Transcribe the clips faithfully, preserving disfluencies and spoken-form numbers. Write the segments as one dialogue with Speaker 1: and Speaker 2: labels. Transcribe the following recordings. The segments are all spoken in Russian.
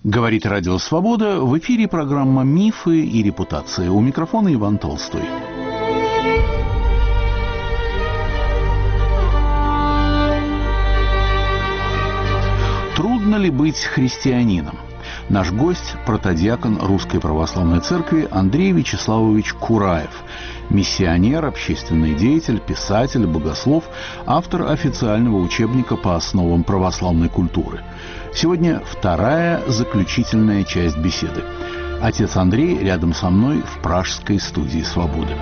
Speaker 1: Говорит Радио Свобода. В эфире программа «Мифы и репутация». У микрофона Иван Толстой. Трудно ли быть христианином? Наш гость – протодиакон Русской Православной Церкви Андрей Вячеславович Кураев, миссионер, общественный деятель, писатель, богослов, автор официального учебника по основам православной культуры. Сегодня вторая, заключительная часть беседы. Отец Андрей рядом со мной в пражской студии «Свободы».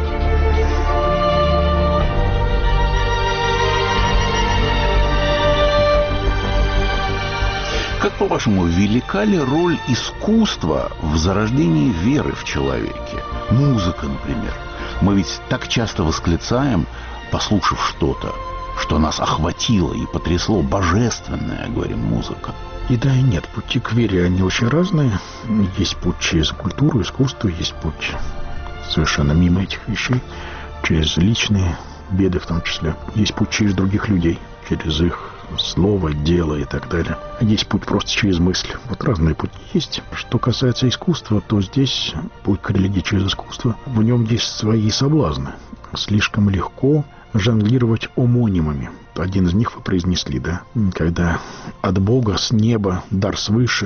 Speaker 1: Как, по-вашему, велика ли роль искусства в зарождении веры в человеке? Музыка, например. Мы ведь так часто восклицаем, послушав что-то, что нас охватило и потрясло, божественное, говорим, музыка.
Speaker 2: И да, и нет. Пути к вере, они очень разные. Есть путь через культуру, искусство, есть путь совершенно мимо этих вещей, через личные беды в том числе. Есть путь через других людей, через их слово, дело и так далее. Есть путь просто через мысль. Вот разные пути есть. Что касается искусства, то здесь путь к религии через искусство. В нем есть свои соблазны. Слишком легко жонглировать омонимами. Один из них вы произнесли, да? Когда от Бога, с неба, дар свыше.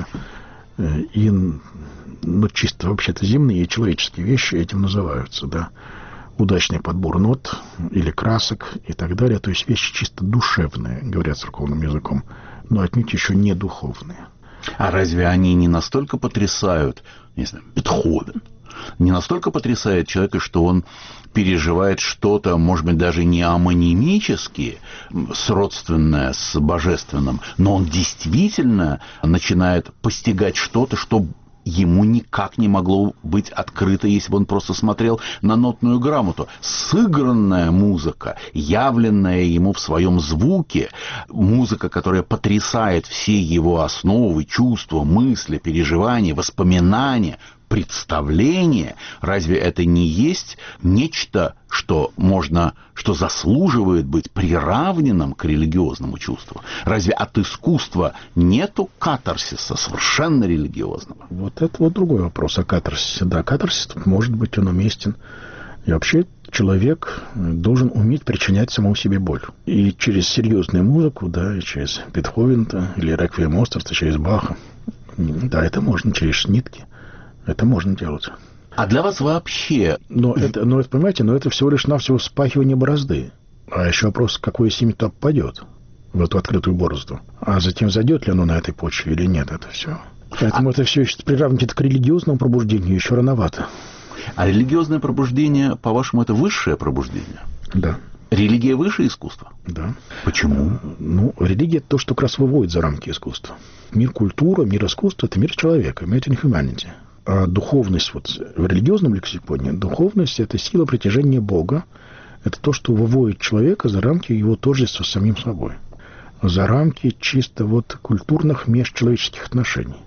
Speaker 2: И, ну, чисто вообще-то земные и человеческие вещи этим называются, да? Удачный подбор нот или красок и так далее. То есть вещи чисто душевные, говорят церковным языком, но отнюдь еще не духовные.
Speaker 1: А разве они не настолько потрясают, не знаю, Бетховен, не настолько потрясает человека, что он переживает что-то, может быть, даже не амонимически, сродственное с божественным, но он действительно начинает постигать что-то, что ему никак не могло быть открыто, если бы он просто смотрел на нотную грамоту. Сыгранная музыка, явленная ему в своем звуке, музыка, которая потрясает все его основы, чувства, мысли, переживания, воспоминания, представление, разве это не есть нечто, что можно, что заслуживает быть приравненным к религиозному чувству? Разве от искусства нету катарсиса совершенно религиозного?
Speaker 2: Вот это вот другой вопрос о катарсисе. Да, катарсис может быть, он уместен. И вообще человек должен уметь причинять самому себе боль. И через серьезную музыку, да, и через Бетховена или Реквием Моцарта, через Баха. Да, это можно через Шнитке. Это можно делать.
Speaker 1: А для вас вообще...
Speaker 2: Но это, но это, понимаете, но это всего лишь навсего спахивание борозды. А еще вопрос, какое семя туда попадет, в эту открытую борозду. А затем зайдет ли оно на этой почве или нет, это все. Поэтому а... это все еще приравнить это к религиозному пробуждению еще рановато.
Speaker 1: А религиозное пробуждение, по-вашему, это высшее пробуждение?
Speaker 2: Да.
Speaker 1: Религия выше искусства?
Speaker 2: Да.
Speaker 1: Почему?
Speaker 2: Ну, религия — это то, что как раз выводит за рамки искусства. Мир культуры, мир искусства — это мир человека, made in humanity. А духовность, вот в религиозном лексиконе, духовность — это сила притяжения Бога. Это то, что выводит человека за рамки его тождества с самим собой. За рамки чисто вот культурных межчеловеческих отношений.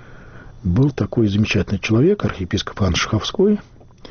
Speaker 2: Был такой замечательный человек, архиепископ Иоанн Шаховской,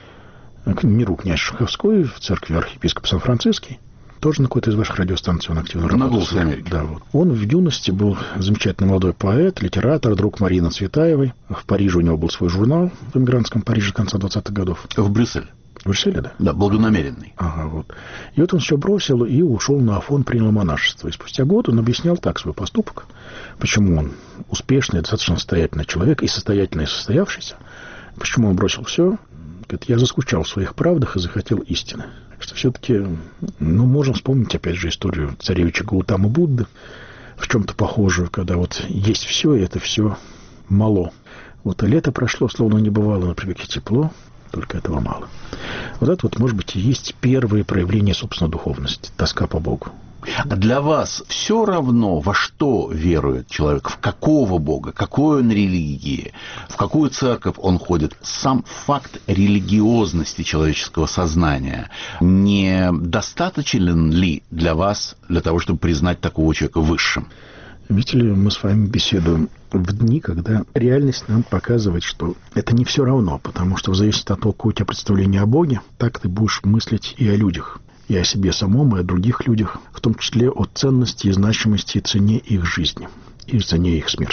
Speaker 2: к миру князь Шаховской, в церкви архиепископ Сан-Франциский. Тоже на какой-то из ваших радиостанций он активно работал.
Speaker 1: На Голосе Америки.
Speaker 2: Да, вот. Он в юности был замечательный молодой поэт, литератор, друг Марины Цветаевой. В Париже у него был свой журнал, в эмигрантском Париже конца двадцатых годов.
Speaker 1: В Брюсселе.
Speaker 2: В Брюсселе, да?
Speaker 1: Да, благонамеренный.
Speaker 2: Ага, вот. И вот он все бросил и ушел на Афон, принял монашество. И спустя год он объяснял так свой поступок, почему он успешный, достаточно состоятельный человек, и состоятельный, и состоявшийся, почему он бросил все. Говорит, я заскучал в своих правдах и захотел истины. Что все-таки, ну, можем вспомнить, опять же, историю царевича Гаутамы Будды, в чем-то похожую, когда вот есть все, и это все мало. Вот и лето прошло, словно не бывало, например, тепло, только этого мало. Вот это вот, может быть, и есть первые проявления, собственно, духовности, тоска по Богу.
Speaker 1: А для вас все равно, во что верует человек, в какого Бога, какой он религии, в какую церковь он ходит, сам факт религиозности человеческого сознания не достаточен ли для вас для того, чтобы признать такого человека высшим?
Speaker 2: Видите ли, мы с вами беседуем в дни, когда реальность нам показывает, что это не все равно, потому что в зависимости от того, какое у тебя представление о Боге, так ты будешь мыслить и о людях. И о себе самом, и о других людях, в том числе о ценности и значимости и цене их жизни, и цене их смерти.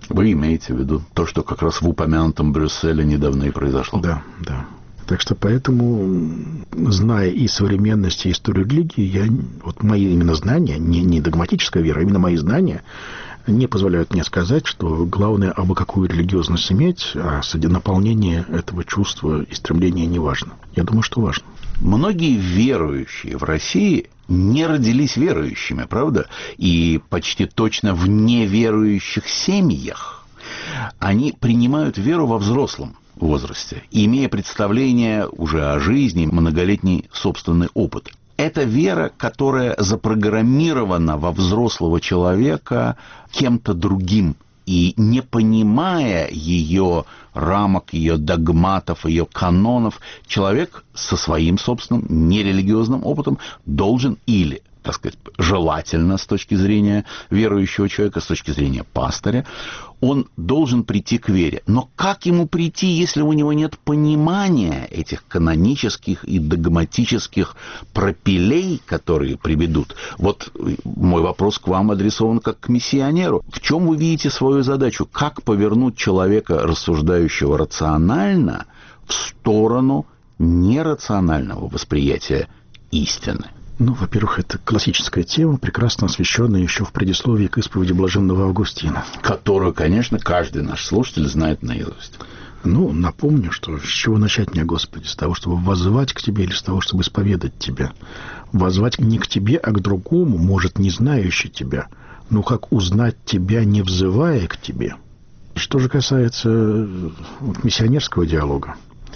Speaker 1: Вы имеете в виду то, что как раз в упомянутом Брюсселе недавно и произошло?
Speaker 2: Да, да. Так что поэтому, зная и современность, и историю религии, я, вот мои именно знания, не, не догматическая вера, а именно мои знания не позволяют мне сказать, что главное, абы какую религиозность иметь, а наполнение этого чувства и стремления не важно. Я думаю, что важно.
Speaker 1: Многие верующие в России не родились верующими, правда? И почти точно в неверующих семьях они принимают веру во взрослом возрасте, имея представление уже о жизни, многолетний собственный опыт. Это вера, которая запрограммирована во взрослого человека кем-то другим. И не понимая ее рамок, ее догматов, ее канонов, человек со своим собственным нерелигиозным опытом должен или, так сказать, желательно с точки зрения верующего человека, с точки зрения пастыря, он должен прийти к вере. Но как ему прийти, если у него нет понимания этих канонических и догматических пропилей, которые приведут? Вот мой вопрос к вам адресован как к миссионеру. В чем вы видите свою задачу? Как повернуть человека, рассуждающего рационально, в сторону нерационального восприятия истины?
Speaker 2: Ну, во-первых, это классическая тема, прекрасно освещенная еще в предисловии к исповеди блаженного Августина.
Speaker 1: Которую, конечно, каждый наш слушатель знает наизусть.
Speaker 2: Ну, напомню, что с чего начать мне, Господи? С того, чтобы воззвать к Тебе или с того, чтобы исповедать Тебя? Воззвать не к Тебе, а к другому, может, не знающий Тебя. Но как узнать Тебя, не взывая к Тебе? Что же касается вот, миссионерского диалога,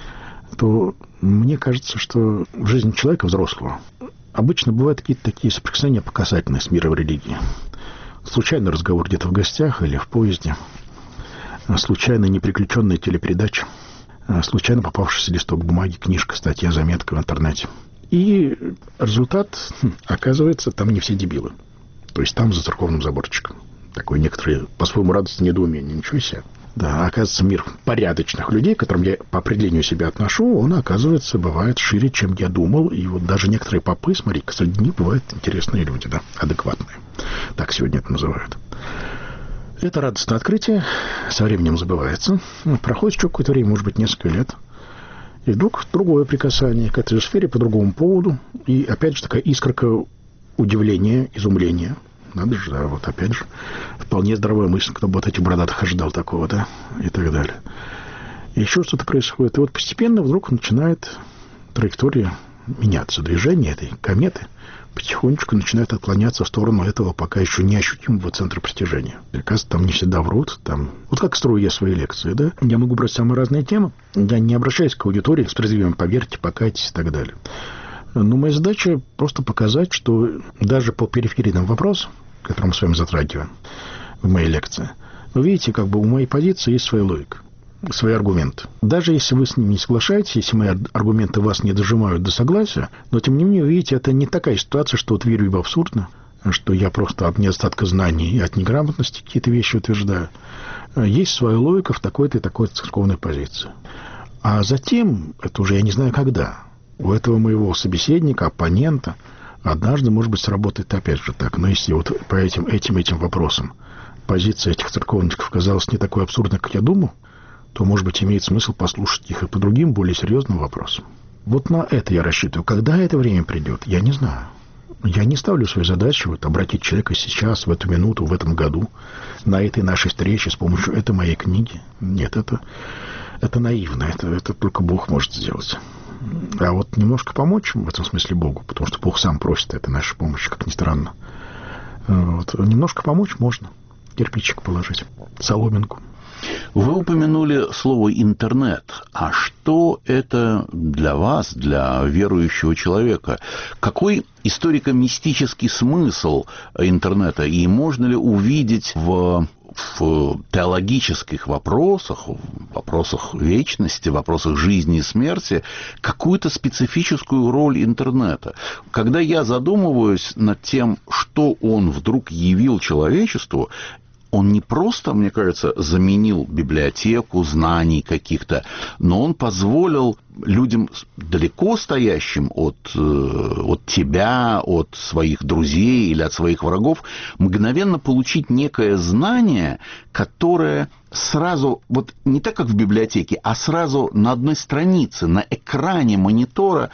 Speaker 2: то мне кажется, что в жизни человека взрослого обычно бывают какие-то такие соприкосновения показательные с миром религии. Случайный разговор где-то в гостях или в поезде, случайно неприключенная телепередача, случайно попавшийся листок бумаги, книжка, статья, заметка в интернете. И результат, оказывается, там не все дебилы. То есть там за церковным заборчиком. Такое некоторые по-своему радостное недоумение. Ничего себе. Да, оказывается, мир порядочных людей, к которым я по определению себя отношу, он, оказывается, бывает шире, чем я думал. И вот даже некоторые попы, смотри, среди них бывают интересные люди, да, адекватные. Так сегодня это называют. Это радостное открытие, со временем забывается. Проходит еще какое-то время, может быть, несколько лет. И вдруг другое прикасание к этой же сфере по другому поводу. И опять же такая искорка удивления, изумления. Надо же, да, вот опять же, вполне здоровая мысль, кто бы от этих бородатых ожидал такого, да, и так далее. И еще что-то происходит. И вот постепенно вдруг начинает траектория меняться. Движение этой кометы потихонечку начинает отклоняться в сторону этого пока еще неощутимого центра притяжения. И, оказывается, там не всегда врут. Там... Вот как строю я свои лекции, да? Я могу брать самые разные темы. Я не обращаюсь к аудитории с призывом «поверьте, покайтесь» и так далее. Но моя задача просто показать, что даже по периферийным вопросам, которые мы с вами затрагиваем в моей лекции, вы видите, как бы у моей позиции есть своя логика, свои аргументы. Даже если вы с ними не соглашаетесь, если мои аргументы вас не дожимают до согласия, но тем не менее, видите, это не такая ситуация, что вот верю ибо абсурдно, что я просто от недостатка знаний и от неграмотности какие-то вещи утверждаю. Есть своя логика в такой-то и такой-то церковной позиции. А затем, это уже я не знаю когда, у этого моего собеседника, оппонента, однажды, может быть, сработает опять же так. Но если вот по этим, этим, этим вопросам позиция этих церковников казалась не такой абсурдной, как я думал, то, может быть, имеет смысл послушать их и по другим, более серьезным вопросам. Вот на это я рассчитываю. Когда это время придет, я не знаю. Я не ставлю свою задачу вот, обратить человека сейчас, в эту минуту, в этом году, на этой нашей встрече с помощью этой моей книги. Нет, это, это наивно. Это, это только Бог может сделать. А вот немножко помочь в этом смысле Богу, потому что Бог сам просит этой нашей помощи, как ни странно. Вот. Немножко помочь можно. Кирпичик положить, соломинку.
Speaker 1: Вы упомянули слово «интернет». А что это для вас, для верующего человека? Какой историко-мистический смысл интернета? И можно ли увидеть в, в теологических вопросах, в вопросах вечности, в вопросах жизни и смерти какую-то специфическую роль интернета? Когда я задумываюсь над тем, что он вдруг явил человечеству, он не просто, мне кажется, заменил библиотеку знаний каких-то, но он позволил людям, далеко стоящим от, от тебя, от своих друзей или от своих врагов, мгновенно получить некое знание, которое сразу, вот не так, как в библиотеке, а сразу на одной странице, на экране монитора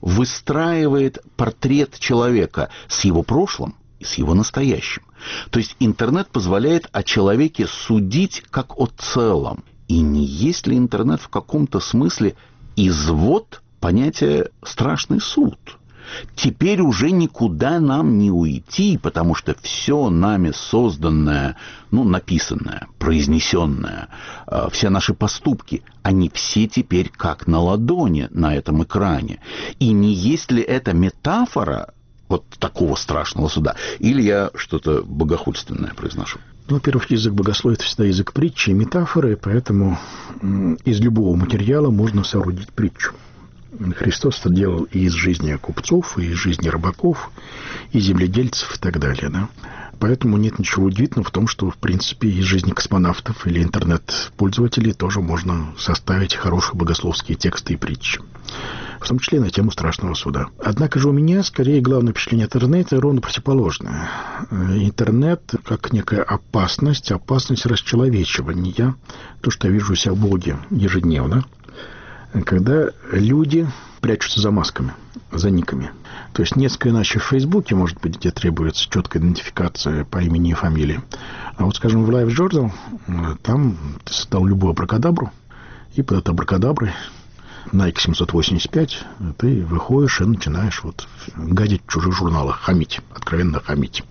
Speaker 1: выстраивает портрет человека с его прошлым и с его настоящим. То есть интернет позволяет о человеке судить как о целом. И не есть ли интернет в каком-то смысле извод понятия «страшный суд»? Теперь уже никуда нам не уйти, потому что все нами созданное, ну, написанное, произнесенное, все наши поступки, они все теперь как на ладони на этом экране. И не есть ли это метафора вот такого страшного суда? Или я что-то богохульственное произношу?
Speaker 2: Ну, во-первых, язык богословия – это всегда язык притчи и метафоры, поэтому из любого материала можно соорудить притчу. Христос это делал и из жизни купцов, и из жизни рыбаков, и земледельцев, и так далее. Да? Поэтому нет ничего удивительного в том, что, в принципе, из жизни космонавтов или интернет-пользователей тоже можно составить хорошие богословские тексты и притчи. В том числе и на тему страшного суда. Однако же у меня, скорее, главное впечатление от интернета ровно противоположное. Интернет как некая опасность, опасность расчеловечивания. То, что я вижу у себя в блоге ежедневно. Когда люди прячутся за масками, за никами. То есть несколько иначе в Фейсбуке, может быть, где требуется четкая идентификация по имени и фамилии. А вот, скажем, в Live Journal, там ты создал любую абракадабру, и под этой абракадаброй Nike семьсот восемьдесят пять ты выходишь и начинаешь вот гадить в чужих журналах, хамить, откровенно хамить.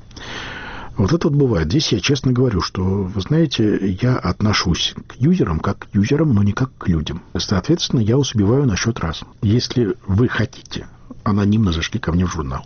Speaker 2: Вот это вот бывает. Здесь я честно говорю, что, вы знаете, я отношусь к юзерам как к юзерам, но не как к людям. Соответственно, я вас убиваю на счет раз. Если вы хотите анонимно зашли ко мне в журнал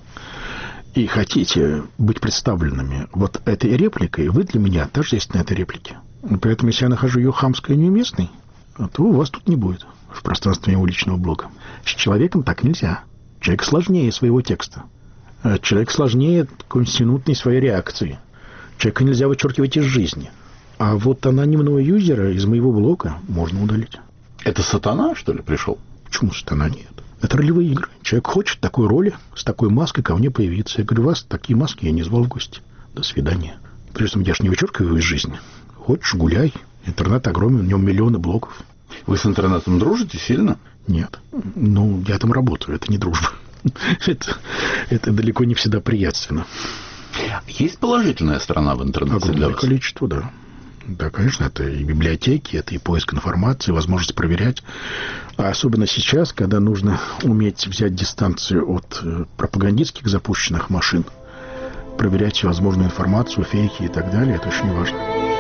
Speaker 2: и хотите быть представленными вот этой репликой, вы для меня тоже есть на этой реплике. Поэтому, если я нахожу ее хамской и неуместной, то у вас тут не будет в пространстве моего личного блога. С человеком так нельзя. Человек сложнее своего текста. Человек сложнее какой-нибудь минутной своей реакции. Человека нельзя вычеркивать из жизни. А вот анонимного юзера из моего блога можно удалить.
Speaker 1: Это сатана, что ли, пришел?
Speaker 2: Почему сатана? Нет. Это ролевые игры. Человек хочет такой роли, с такой маской ко мне появиться. Я говорю, вас такие маски я не звал в гости. До свидания. Прежде всего, я же не вычеркиваю из жизни. Хочешь, гуляй. Интернет огромный, в нем миллионы блогов.
Speaker 1: Вы с интернетом дружите сильно?
Speaker 2: Нет. Ну, я там работаю, это не дружба. Это, это далеко не всегда приятственно.
Speaker 1: Есть положительная сторона в интернете
Speaker 2: огромное
Speaker 1: для вас?
Speaker 2: Количество, да. Да, конечно, это и библиотеки, это и поиск информации, возможность проверять. А особенно сейчас, когда нужно уметь взять дистанцию от пропагандистских запущенных машин, проверять всевозможную информацию, фейки и так далее, это очень важно.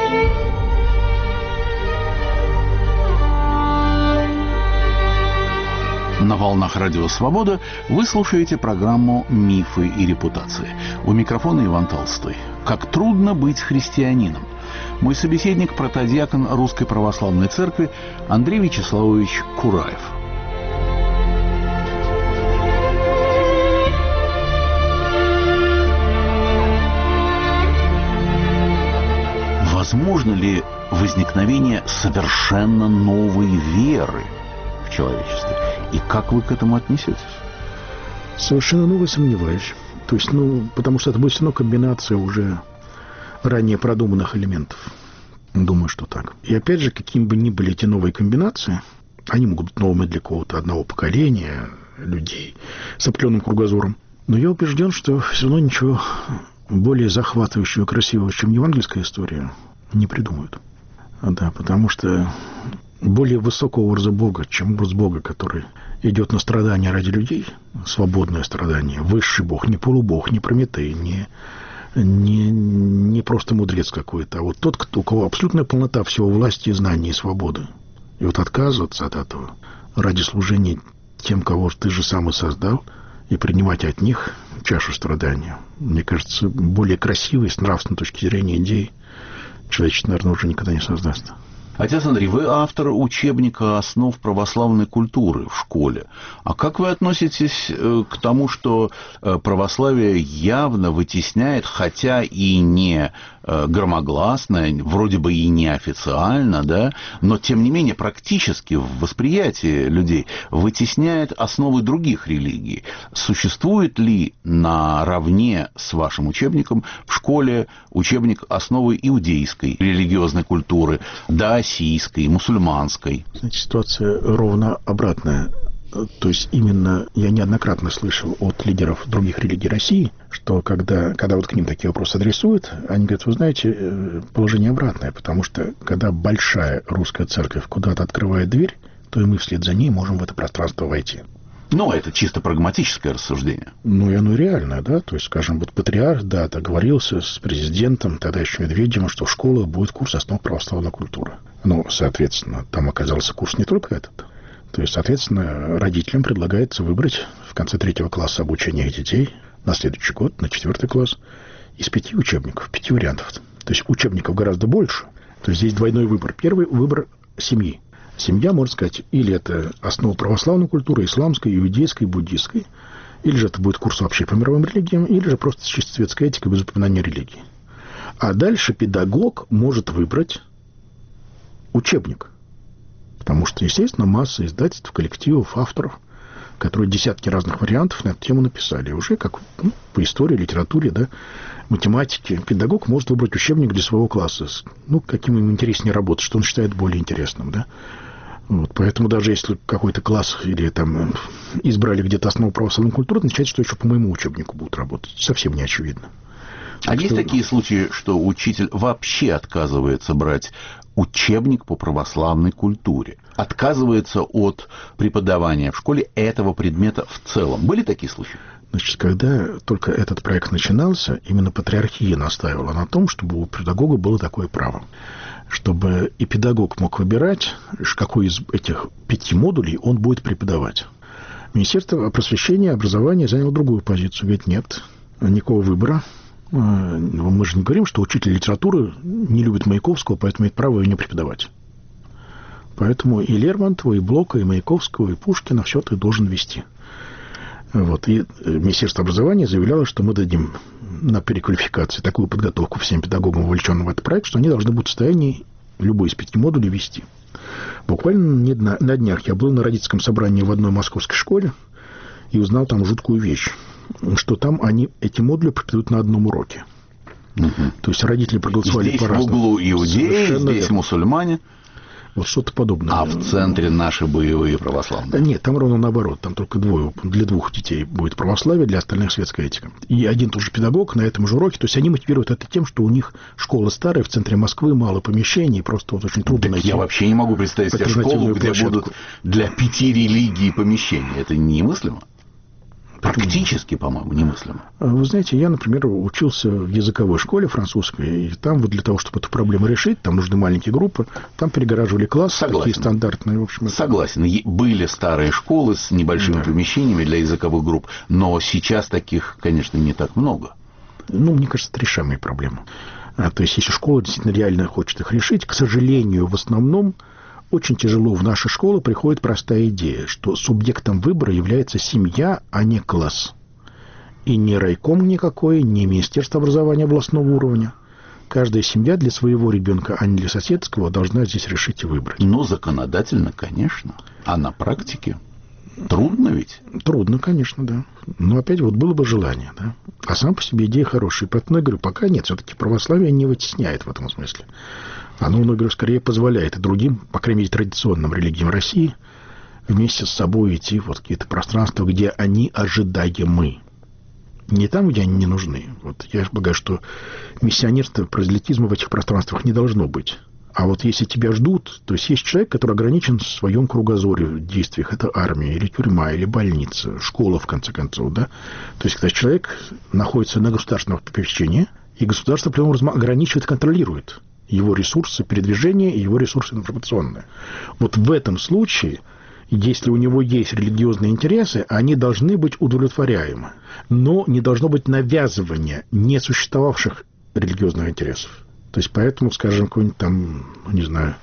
Speaker 1: На волнах Радио Свобода вы слушаете программу «Мифы и репутации». У микрофона Иван Толстой. Как трудно быть христианином. Мой собеседник – протодиакон Русской Православной Церкви Андрей Вячеславович Кураев. Возможно ли возникновение совершенно новой веры в человечестве? И как вы к этому отнесетесь?
Speaker 2: Совершенно новое сомневаюсь. То есть, ну, потому что это будет все равно комбинация уже ранее продуманных элементов. Думаю, что так. И опять же, какими бы ни были эти новые комбинации, они могут быть новыми для какого-то одного поколения людей с определенным кругозором. Но я убежден, что все равно ничего более захватывающего и красивого, чем евангельская история, не придумают. Да, потому что более высокого образа Бога, чем образ Бога, который идет на страдания ради людей, свободное страдание, высший Бог, не полубог, не Прометей, не, не, не просто мудрец какой-то, а вот тот, кто, у кого абсолютная полнота всего власти, знаний и свободы. И вот отказываться от этого ради служения тем, кого ты же сам и создал, и принимать от них чашу страдания, мне кажется, более красивой с нравственной точки зрения идеи человечество, наверное, уже никогда не создаст.
Speaker 1: Отец Андрей, вы автор учебника «Основ православной культуры» в школе. А как вы относитесь к тому, что православие явно вытесняет, хотя и не э, громогласно, вроде бы и неофициально, да, но тем не менее практически в восприятии людей вытесняет основы других религий. Существует ли наравне с вашим учебником в школе учебник основы иудейской религиозной культуры, даосийской, мусульманской?
Speaker 2: Знаете, ситуация ровно обратная. То есть именно я неоднократно слышал от лидеров других религий России, что когда, когда вот к ним такие вопросы адресуют, они говорят, вы знаете, положение обратное, потому что когда большая русская церковь куда-то открывает дверь, то и мы вслед за ней можем в это пространство войти.
Speaker 1: Ну, это чисто прагматическое рассуждение.
Speaker 2: Ну, и оно реальное, да. То есть, скажем, вот патриарх, да, договорился с президентом, тогда еще Медведевым, что в школах будет курс основ православной культуры. Ну, соответственно, там оказался курс не только этот. То есть, соответственно, родителям предлагается выбрать в конце третьего класса обучения их детей на следующий год, на четвертый класс, из пяти учебников, пяти вариантов. То есть, учебников гораздо больше. То есть, здесь двойной выбор. Первый выбор семьи. Семья, можно сказать, или это основа православной культуры, исламской, иудейской, буддийской, или же это будет курс вообще по мировым религиям, или же просто чисто светская этика без упоминания религии. А дальше педагог может выбрать учебник. Потому что, естественно, масса издательств, коллективов, авторов, которые десятки разных вариантов на эту тему написали. Уже как ну, по истории, литературе, да, математике. Педагог может выбрать учебник для своего класса. Ну, каким ему интереснее работать, что он считает более интересным, да. Вот, поэтому даже если какой-то класс или там избрали где-то основу православной культуры, означает, что еще по моему учебнику будут работать. Совсем не очевидно.
Speaker 1: А так есть что... такие случаи, что учитель вообще отказывается брать учебник по православной культуре, отказывается от преподавания в школе этого предмета в целом? Были такие случаи?
Speaker 2: Значит, когда только этот проект начинался, именно патриархия настаивала на том, чтобы у педагога было такое право. Чтобы и педагог мог выбирать, какой из этих пяти модулей он будет преподавать. Министерство просвещения и образования заняло другую позицию. Говорит, нет, никакого выбора. Мы же не говорим, что учитель литературы не любит Маяковского, поэтому имеет право ее не преподавать. Поэтому и Лермонтова, и Блока, и Маяковского, и Пушкина все ты должен вести. Вот. И Министерство образования заявляло, что мы дадим на переквалификацию такую подготовку всем педагогам, вовлеченным в этот проект, что они должны будут в состоянии любой из пяти модулей вести. Буквально на днях я был на родительском собрании в одной московской школе и узнал там жуткую вещь, что там они эти модули преподают на одном уроке. Угу. То есть родители проголосовали
Speaker 1: здесь
Speaker 2: по-разному.
Speaker 1: Здесь в углу иудеи, здесь верно. Мусульмане.
Speaker 2: Вот что-то подобное.
Speaker 1: А в центре наши боевые православные?
Speaker 2: Нет, там ровно наоборот. Там только двое. Для двух детей будет православие, для остальных светская этика. И один тот же педагог на этом же уроке. То есть они мотивируют это тем, что у них школа старая, в центре Москвы, мало помещений, просто вот очень трудно так найти.
Speaker 1: Я вообще не могу представить себе школу, где площадку. Будут для пяти религий помещения. Это немыслимо. Практически, по-моему, немыслимо.
Speaker 2: Вы знаете, я, например, учился в языковой школе французской, и там вот для того, чтобы эту проблему решить, там нужны маленькие группы, там перегораживали классы,
Speaker 1: Согласен.
Speaker 2: Такие стандартные, в общем.
Speaker 1: Согласен. Это... Были старые школы с небольшими да. помещениями для языковых групп, но сейчас таких, конечно, не так много.
Speaker 2: Ну, мне кажется, это решаемые проблемы. А, то есть, если школа действительно реально хочет их решить, к сожалению, в основном очень тяжело в наши школы приходит простая идея, что субъектом выбора является семья, а не класс. И не райком никакой, не Министерство образования областного уровня. Каждая семья для своего ребенка, а не для соседского, должна здесь решить и выбрать.
Speaker 1: Ну, законодательно, конечно. А на практике трудно ведь?
Speaker 2: Трудно, конечно, да. Но опять вот было бы желание, да. А сам по себе идея хорошая. Поэтому я говорю, пока нет, все-таки православие не вытесняет в этом смысле. Оно, я говорю, скорее позволяет и другим, по крайней мере, традиционным религиям России, вместе с собой идти в вот какие-то пространства, где они ожидаемы. Не там, где они не нужны. Вот я полагаю, что миссионерство, прозелитизма в этих пространствах не должно быть. А вот если тебя ждут, то есть есть человек, который ограничен в своем кругозоре в действиях. Это армия, или тюрьма, или больница, школа, в конце концов, да. То есть, когда человек находится на государственном попечении, и государство, при этом, ограничивает, контролирует его ресурсы передвижения и его ресурсы информационные. Вот в этом случае, если у него есть религиозные интересы, они должны быть удовлетворяемы. Но не должно быть навязывания несуществовавших религиозных интересов. То есть, поэтому, скажем, какой-нибудь там, не знаю,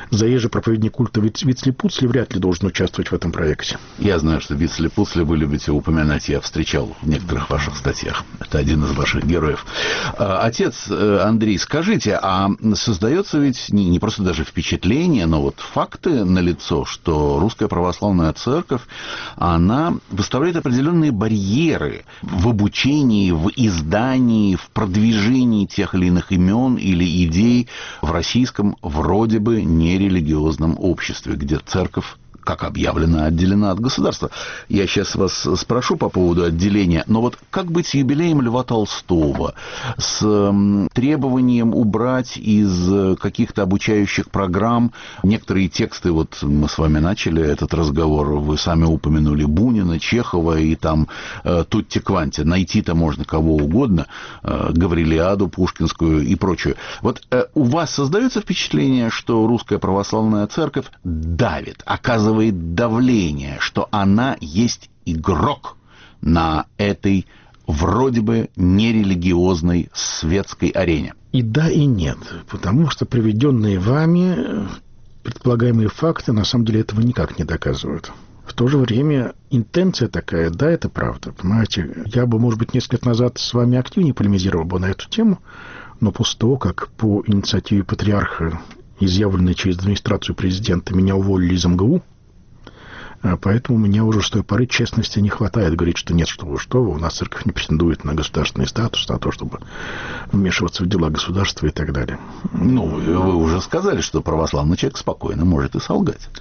Speaker 2: заезжий проповедник культа Вицли-Пуцли вряд ли должен участвовать в этом проекте.
Speaker 1: Я знаю, что Вицли-Пуцли вы любите упоминать, я встречал в некоторых ваших статьях. Это один из ваших героев. Отец Андрей, скажите, а создается ведь не, не просто даже впечатление, но вот факты налицо, что Русская Православная Церковь, она выставляет определенные барьеры в обучении, в издании, в продвижении тех или иных имен или идей в российском вроде бы нерелигиозном обществе, где церковь, как объявлено, отделена от государства. Я сейчас вас спрошу по поводу отделения, но вот как быть с юбилеем Льва Толстого, с требованием убрать из каких-то обучающих программ некоторые тексты, вот мы с вами начали этот разговор, вы сами упомянули Бунина, Чехова и там э, Тутти-Кванти, найти-то можно кого угодно, э, Гаврилиаду пушкинскую и прочее. Вот э, у вас создается впечатление, что Русская Православная Церковь давит, оказывает давление, что она есть игрок на этой вроде бы нерелигиозной светской арене?
Speaker 2: И да, и нет, потому что приведенные вами предполагаемые факты на самом деле этого никак не доказывают. В то же время интенция такая, да, это правда, понимаете. Я бы, может быть, несколько лет назад с вами активнее полемизировал бы на эту тему, но после того, как по инициативе патриарха, изъявленной через администрацию президента, меня уволили из эм гэ у, поэтому у меня уже с той поры честности не хватает говорить, что нет, что вы, что вы, у нас церковь не претендует на государственный статус, на то, чтобы вмешиваться в дела государства и так далее.
Speaker 1: Ну, вы уже сказали, что православный человек спокойно может и солгать.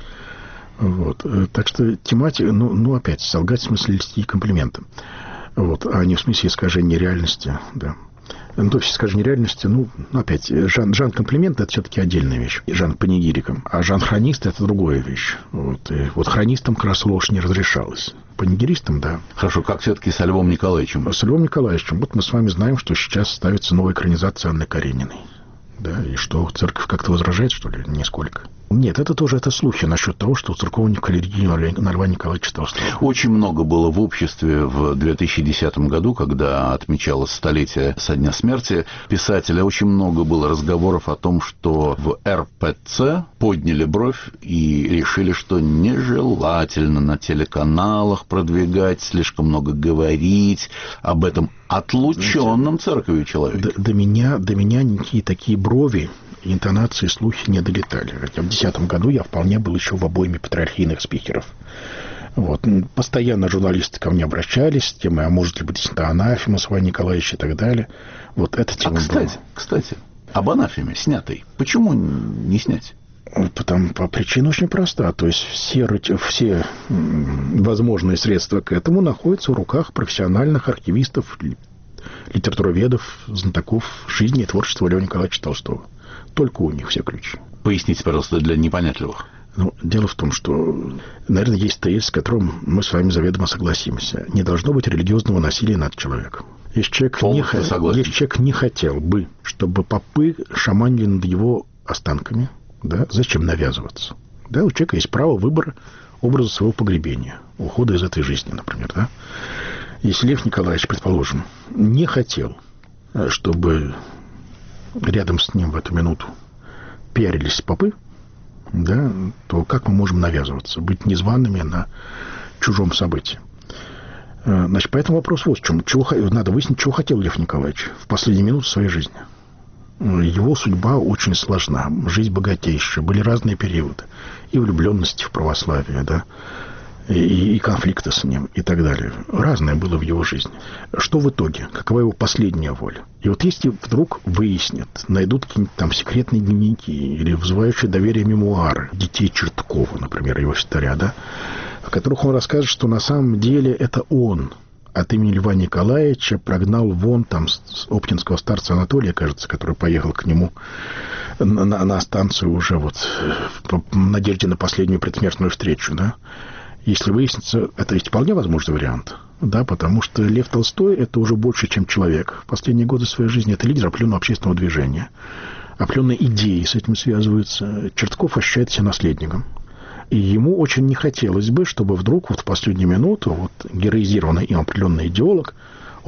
Speaker 2: Вот. Так что тематика, ну, ну опять, солгать в смысле льстить комплиментом. Вот, а не в смысле искажения реальности, да. Ну, то есть, искажение реальности, ну, опять, Жан, Жан комплимент — это все-таки отдельная вещь. Жан панигириком. А Жан хронист — это другая вещь. Вот, и вот хронистам как раз ложь не разрешалась. Панигеристам, да.
Speaker 1: Хорошо, как все-таки со Львом Николаевичем?
Speaker 2: С Львом Николаевичем. Вот мы с вами знаем, что сейчас ставится новая экранизация Анны Карениной. Да, и что, церковь как-то возражает, что ли? Нисколько. Нет, это тоже это слухи насчет того, что церковник аллергию на Льва Николаевича Толстого.
Speaker 1: Очень много было в обществе в две тысячи десятом году, когда отмечалось столетие со дня смерти писателя. Очень много было разговоров о том, что в эр пэ цэ подняли бровь и решили, что нежелательно на телеканалах продвигать, слишком много говорить об этом отлученном церковью человеке.
Speaker 2: До, до меня, до меня никакие такие брови, интонации, слухи не долетали. Хотя в две тысячи десятом году я вполне был еще в обойме патриархийных спикеров. Вот. Постоянно журналисты ко мне обращались с темой, а может ли быть действительно анафема с Иваном Николаевичем и так далее. Вот эта тема
Speaker 1: а, кстати,
Speaker 2: была.
Speaker 1: кстати, об анафеме снятой. Почему не снять?
Speaker 2: Потому, по причине очень проста. То есть все, все возможные средства к этому находятся в руках профессиональных архивистов, литературоведов, знатоков жизни и творчества Льва Николаевича Толстого. Только у них все ключи.
Speaker 1: Поясните, пожалуйста, для непонятливых.
Speaker 2: Ну, дело в том, что, наверное, есть тезис, с которым мы с вами заведомо согласимся. Не должно быть религиозного насилия над человеком. Если человек, не, если человек не хотел бы, чтобы попы шаманили над его останками, да, зачем навязываться? Да, у человека есть право выбора образа своего погребения, ухода из этой жизни, например, да. Если Лев Николаевич, предположим, не хотел, чтобы рядом с ним в эту минуту пиарились попы, да, то как мы можем навязываться, быть незваными на чужом событии? Значит, поэтому вопрос вот в чем. Чего, надо выяснить, чего хотел Лев Николаевич в последние минуты своей жизни. Его судьба очень сложна, жизнь богатейшая, были разные периоды, и влюбленности в православие, да, и, и конфликты с ним, и так далее. Разное было в его жизни. Что в итоге? Какова его последняя воля? И вот если вдруг выяснят, найдут какие-нибудь там секретные дневники или вызывающие доверие мемуары детей Черткова, например, его секретаря, да, в которых он расскажет, что на самом деле это он от имени Льва Николаевича прогнал вон там оптинского старца Анатолия, кажется, который поехал к нему на, на, на станцию уже вот в надежде на последнюю предсмертную встречу, да. Если выяснится, это есть вполне возможный вариант, да, потому что Лев Толстой — это уже больше, чем человек. В последние годы своей жизни это лидер определенного общественного движения. Определенные идеи с этим связываются. Чертков ощущает себя наследником. И ему очень не хотелось бы, чтобы вдруг вот в последнюю минуту вот героизированный им определенный идеолог,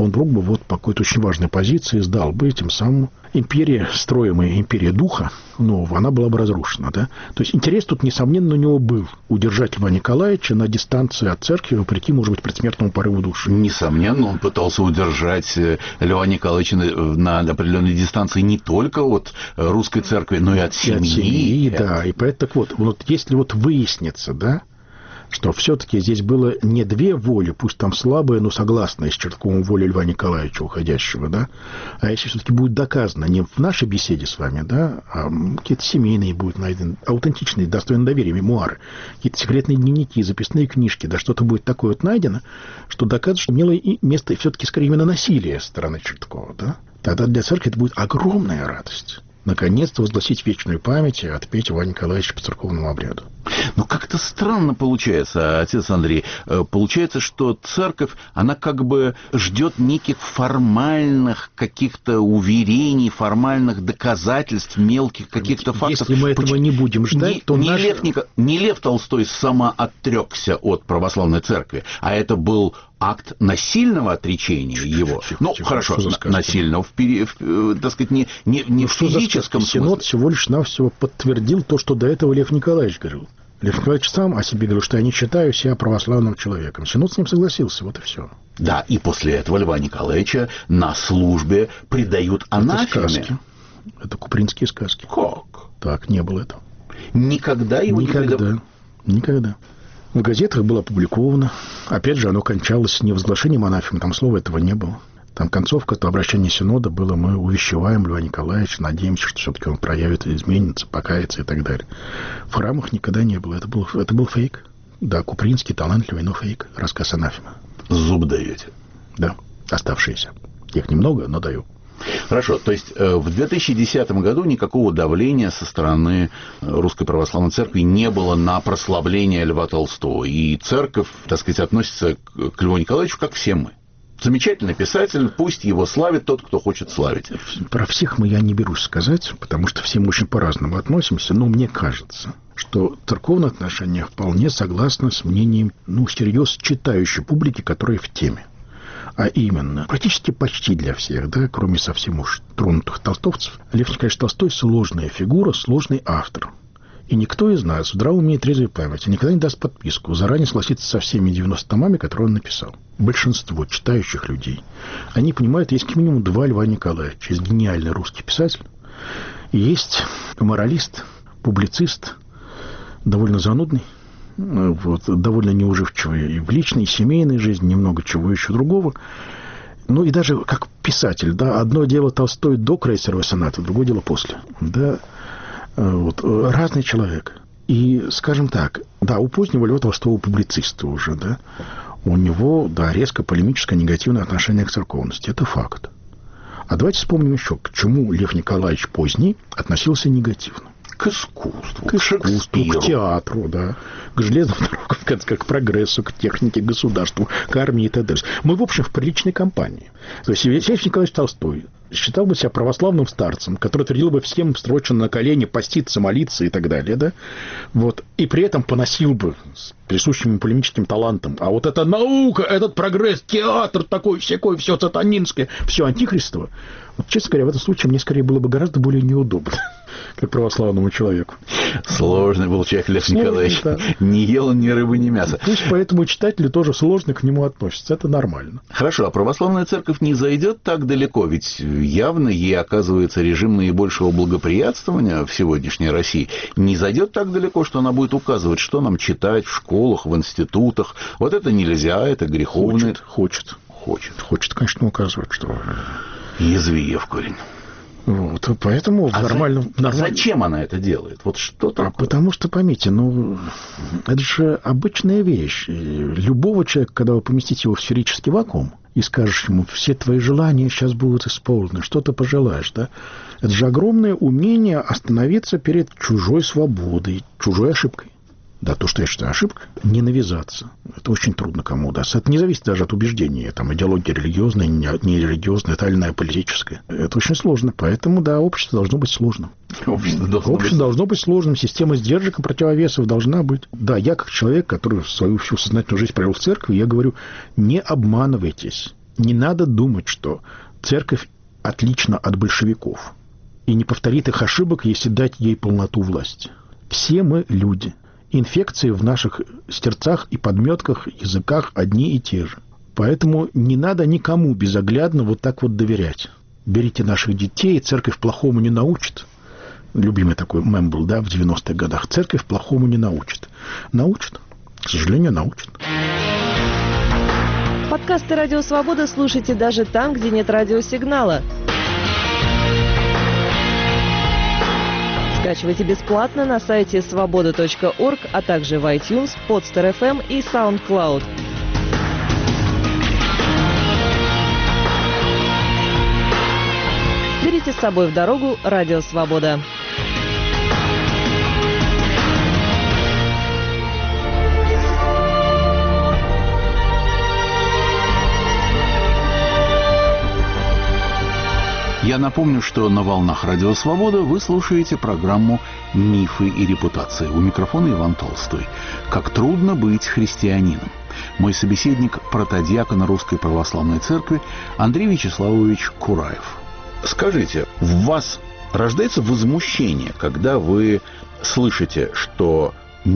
Speaker 2: он вдруг бы вот по какой-то очень важной позиции сдал бы, тем самым империя, строимая империя духа нового, она была бы разрушена, да? То есть интерес тут, несомненно, у него был удержать Льва Николаевича на дистанции от церкви, вопреки, может быть, предсмертному порыву души.
Speaker 1: Несомненно, он пытался удержать Льва Николаевича на определенной дистанции не только от русской церкви, но и от семьи. И от семьи,
Speaker 2: да. И поэтому, так вот, вот, если вот выяснится, да, что все-таки здесь было не две воли, пусть там слабые, но согласные с Чертковым волей Льва Николаевича уходящего, да, а если все-таки будет доказано не в нашей беседе с вами, да, а какие-то семейные будут найдены, аутентичные, достойные доверия, мемуары, какие-то секретные дневники, записные книжки, да, что-то будет такое вот найдено, что доказывает, что имело и место все-таки скорее именно насилие со стороны Черткова, да, тогда для церкви это будет огромная радость. Наконец-то возгласить вечную память и отпеть Ивана Николаевича по церковному обряду.
Speaker 1: Ну, как-то странно получается, отец Андрей. Получается, что церковь, она как бы ждет неких формальных каких-то уверений, формальных доказательств, мелких каких-то фактов.
Speaker 2: Если мы этого Почему? не будем ждать,
Speaker 1: не,
Speaker 2: то
Speaker 1: не,
Speaker 2: наш...
Speaker 1: Лев, не Лев Толстой самоотрекся от православной церкви, а это был акт насильного отречения его. Тихо, ну, тихо, хорошо, насильного, в, в, так сказать, не, не, не ну, в физическом смысле.
Speaker 2: Синод всего лишь навсего подтвердил то, что до этого Лев Николаевич говорил. Лев Николаевич сам о себе говорил, что я не считаю себя православным человеком. Синод с ним согласился, вот и все.
Speaker 1: Да, и после этого Льва Николаевича на службе предают анафеме.
Speaker 2: Это сказки. Это купринские сказки.
Speaker 1: Как?
Speaker 2: Так, не было этого.
Speaker 1: Никогда его
Speaker 2: Никогда.
Speaker 1: не предавали?
Speaker 2: Никогда. В газетах было опубликовано. Опять же, оно кончалось не возглашением анафемы, там слова этого не было. Там концовка, то обращение Синода было: мы увещеваем Льва Николаевича, надеемся, что все-таки он проявит, изменится, покается и так далее. В храмах никогда не было. Это был, это был фейк. Да, купринский, талантливый, но фейк. Рассказ анафема.
Speaker 1: Зуб даете?
Speaker 2: Да, оставшиеся. Их немного, но даю.
Speaker 1: Хорошо, то есть в две тысячи десятом году никакого давления со стороны Русской Православной Церкви не было на прославление Льва Толстого. И церковь, так сказать, относится к Льву Николаевичу, как все мы. Замечательный писатель, пусть его славит тот, кто хочет славить.
Speaker 2: Про всех мы я не берусь сказать, потому что все мы очень по-разному относимся, но мне кажется, что церковное отношение вполне согласно с мнением, ну, всерьез читающей публики, которая в теме. А именно, практически почти для всех, да, кроме совсем уж тронутых толстовцев, Лев Николаевич Толстой сложная фигура, сложный автор. И никто из нас в здравом уме и трезвой памяти никогда не даст подписку, заранее согласиться со всеми девяноста томами, которые он написал. Большинство читающих людей, они понимают, есть как минимум два Льва Николаевича. Есть гениальный русский писатель, и есть моралист, публицист, довольно занудный, вот, довольно неуживчивый и в личной, и семейной жизни, немного чего еще другого. Ну и даже как писатель, да, одно дело Толстой до крейсеровой сонаты, другое дело после, да. Вот, разный человек. И, скажем так, да, у позднего Льва Толстого публициста уже, да, у него, да, резко полемическое негативное отношение к церковности. Это факт. А давайте вспомним еще, к чему Лев Николаевич поздний относился негативно.
Speaker 1: К искусству,
Speaker 2: к искусству, к театру, да, к железным дорогам, к прогрессу, к технике, к государству, к армии и так далее. Мы, в общем, в приличной компании. То есть Лев Николаевич Толстой считал бы себя православным старцем, который твердил бы всем срочно на колени поститься, молиться и так далее, да, вот, и при этом поносил бы с присущим полемическим талантом. А вот эта наука, этот прогресс, театр такой, всякой, все сатанинское, все антихристово. Вот, честно говоря, в этом случае мне скорее было бы гораздо более неудобно, как православному человеку.
Speaker 1: Сложный был человек Лев Николаевич. Да. Не ел он ни рыбы, ни мяса.
Speaker 2: Пусть поэтому читатели тоже сложно к нему относятся. Это нормально.
Speaker 1: Хорошо, а православная церковь не зайдет так далеко, ведь явно ей оказывается режим наибольшего благоприятствования в сегодняшней России. Не зайдет так далеко, что она будет указывать, что нам читать в школах, в институтах. Вот это нельзя, это греховно.
Speaker 2: Хочет, хочет.
Speaker 1: Хочет.
Speaker 2: Хочет, конечно, указывать, что...
Speaker 1: Язви в корень.
Speaker 2: Вот, поэтому в
Speaker 1: а
Speaker 2: нормальном,
Speaker 1: за...
Speaker 2: нормальном...
Speaker 1: Зачем она это делает? Вот что такое?
Speaker 2: А потому что, поймите, ну, это же обычная вещь. Любого человека, когда вы поместите его в сферический вакуум и скажешь ему, все твои желания сейчас будут исполнены, что ты пожелаешь, да? Это же огромное умение остановиться перед чужой свободой, чужой ошибкой. Да, то, что я считаю ошибкой, не навязаться. Это очень трудно кому удастся. Это не зависит даже от убеждения. Там идеология религиозная, нерелигиозная, тотальная, политическая. Это очень сложно. Поэтому, да, общество должно быть сложным.
Speaker 1: Общество должно,
Speaker 2: общество
Speaker 1: быть...
Speaker 2: должно быть сложным. Система сдержек и противовесов должна быть. Да, я как человек, который свою всю сознательную жизнь провел в церкви, я говорю, не обманывайтесь. Не надо думать, что церковь отлична от большевиков и не повторит их ошибок, если дать ей полноту власти. Все мы люди. Инфекции в наших сердцах и подметках, языках одни и те же. Поэтому не надо никому безоглядно вот так вот доверять. Берите наших детей, церковь плохому не научит. Любимый такой мем был, да, в девяностых годах. Церковь плохому не научит. Научит. К сожалению, научит.
Speaker 3: Подкасты «Радио Свобода» слушайте даже там, где нет радиосигнала. Скачивайте бесплатно на сайте свобода точка орг, а также в iTunes, Podster эф эм и SoundCloud. Берите с собой в дорогу «Радио Свобода».
Speaker 1: Я напомню, что на волнах «Радио Свобода» вы слушаете программу «Мифы и репутации». У микрофона Иван Толстой. Как трудно быть христианином. Мой собеседник – протодиакон Русской Православной Церкви Андрей Вячеславович Кураев. Скажите, в вас рождается возмущение, когда вы слышите, что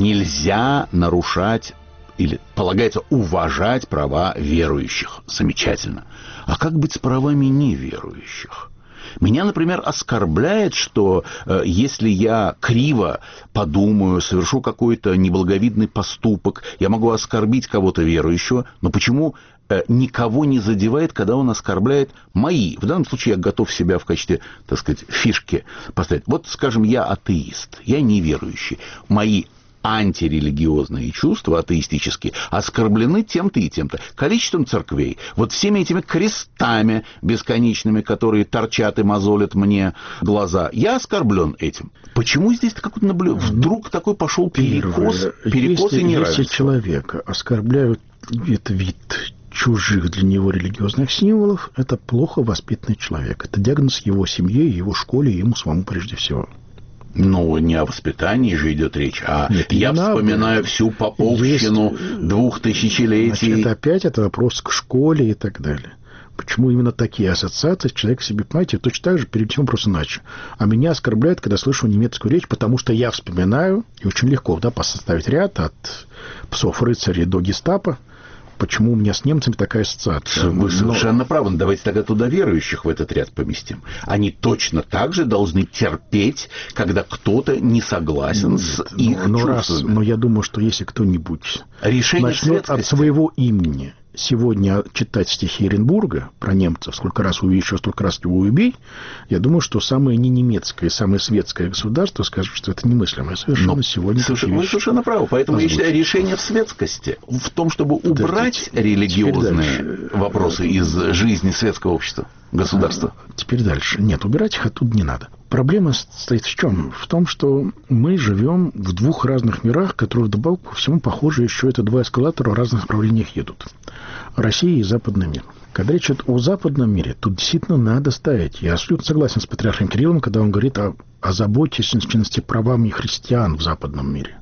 Speaker 1: нельзя нарушать или полагается уважать права верующих? Замечательно. А как быть с правами неверующих? Меня, например, оскорбляет, что э, если я криво подумаю, совершу какой-то неблаговидный поступок, я могу оскорбить кого-то верующего, но почему э, никого не задевает, когда он оскорбляет мои? В данном случае я готов себя в качестве, так сказать, фишки поставить. Вот, скажем, я атеист, я неверующий. Мои антирелигиозные чувства, атеистические, оскорблены тем-то и тем-то. Количеством церквей, вот всеми этими крестами бесконечными, которые торчат и мозолят мне глаза. Я оскорблен этим. Почему здесь какой-то наблю... вдруг такой пошел перекос, перекос
Speaker 2: если,
Speaker 1: и неравенство?
Speaker 2: Если человека оскорбляют вид, вид чужих для него религиозных символов, это плохо воспитанный человек. Это диагноз его семье, его школе, ему самому прежде всего.
Speaker 1: Ну, не о воспитании же идет речь, а
Speaker 2: Нет,
Speaker 1: я вспоминаю
Speaker 2: надо.
Speaker 1: всю поповщину Есть... двух тысячелетий.
Speaker 2: Значит, опять это вопрос к школе и так далее. Почему именно такие ассоциации человек себе, понимаете, точно так же перейдем вопрос иначе. А меня оскорбляет, когда слышу немецкую речь, потому что я вспоминаю, и очень легко, да, поставить ряд от псов рыцарей до гестапо, почему у меня с немцами такая ассоциация.
Speaker 1: Вы совершенно Но... правы. Давайте тогда туда верующих в этот ряд поместим. Они точно так же должны терпеть, когда кто-то не согласен Нет, с их
Speaker 2: но,
Speaker 1: чувствами.
Speaker 2: Раз, но я думаю, что если кто-нибудь
Speaker 1: Решение
Speaker 2: начнет от своего имени сегодня читать стихи Эренбурга про немцев, сколько раз убей, еще столько раз его убей, я думаю, что самое не немецкое, самое светское государство скажет, что это немыслимое совершенно Но сегодня.
Speaker 1: Совершенно, вы совершенно правы. Поэтому Озвучить. я считаю, решение в светскости, в том, чтобы убрать Подождите. религиозные вопросы из жизни светского общества, государства.
Speaker 2: А, теперь дальше. Нет, убирать их оттуда не надо. Проблема стоит в чем? В том, что мы живем в двух разных мирах, которые вдобавок ко всему похожи, еще это два эскалатора в разных направлениях едут. Россия и западный мир. Когда речь идет о западном мире, тут действительно надо ставить. Я абсолютно согласен с патриархом Кириллом, когда он говорит о, о заботе правами христиан в западном мире.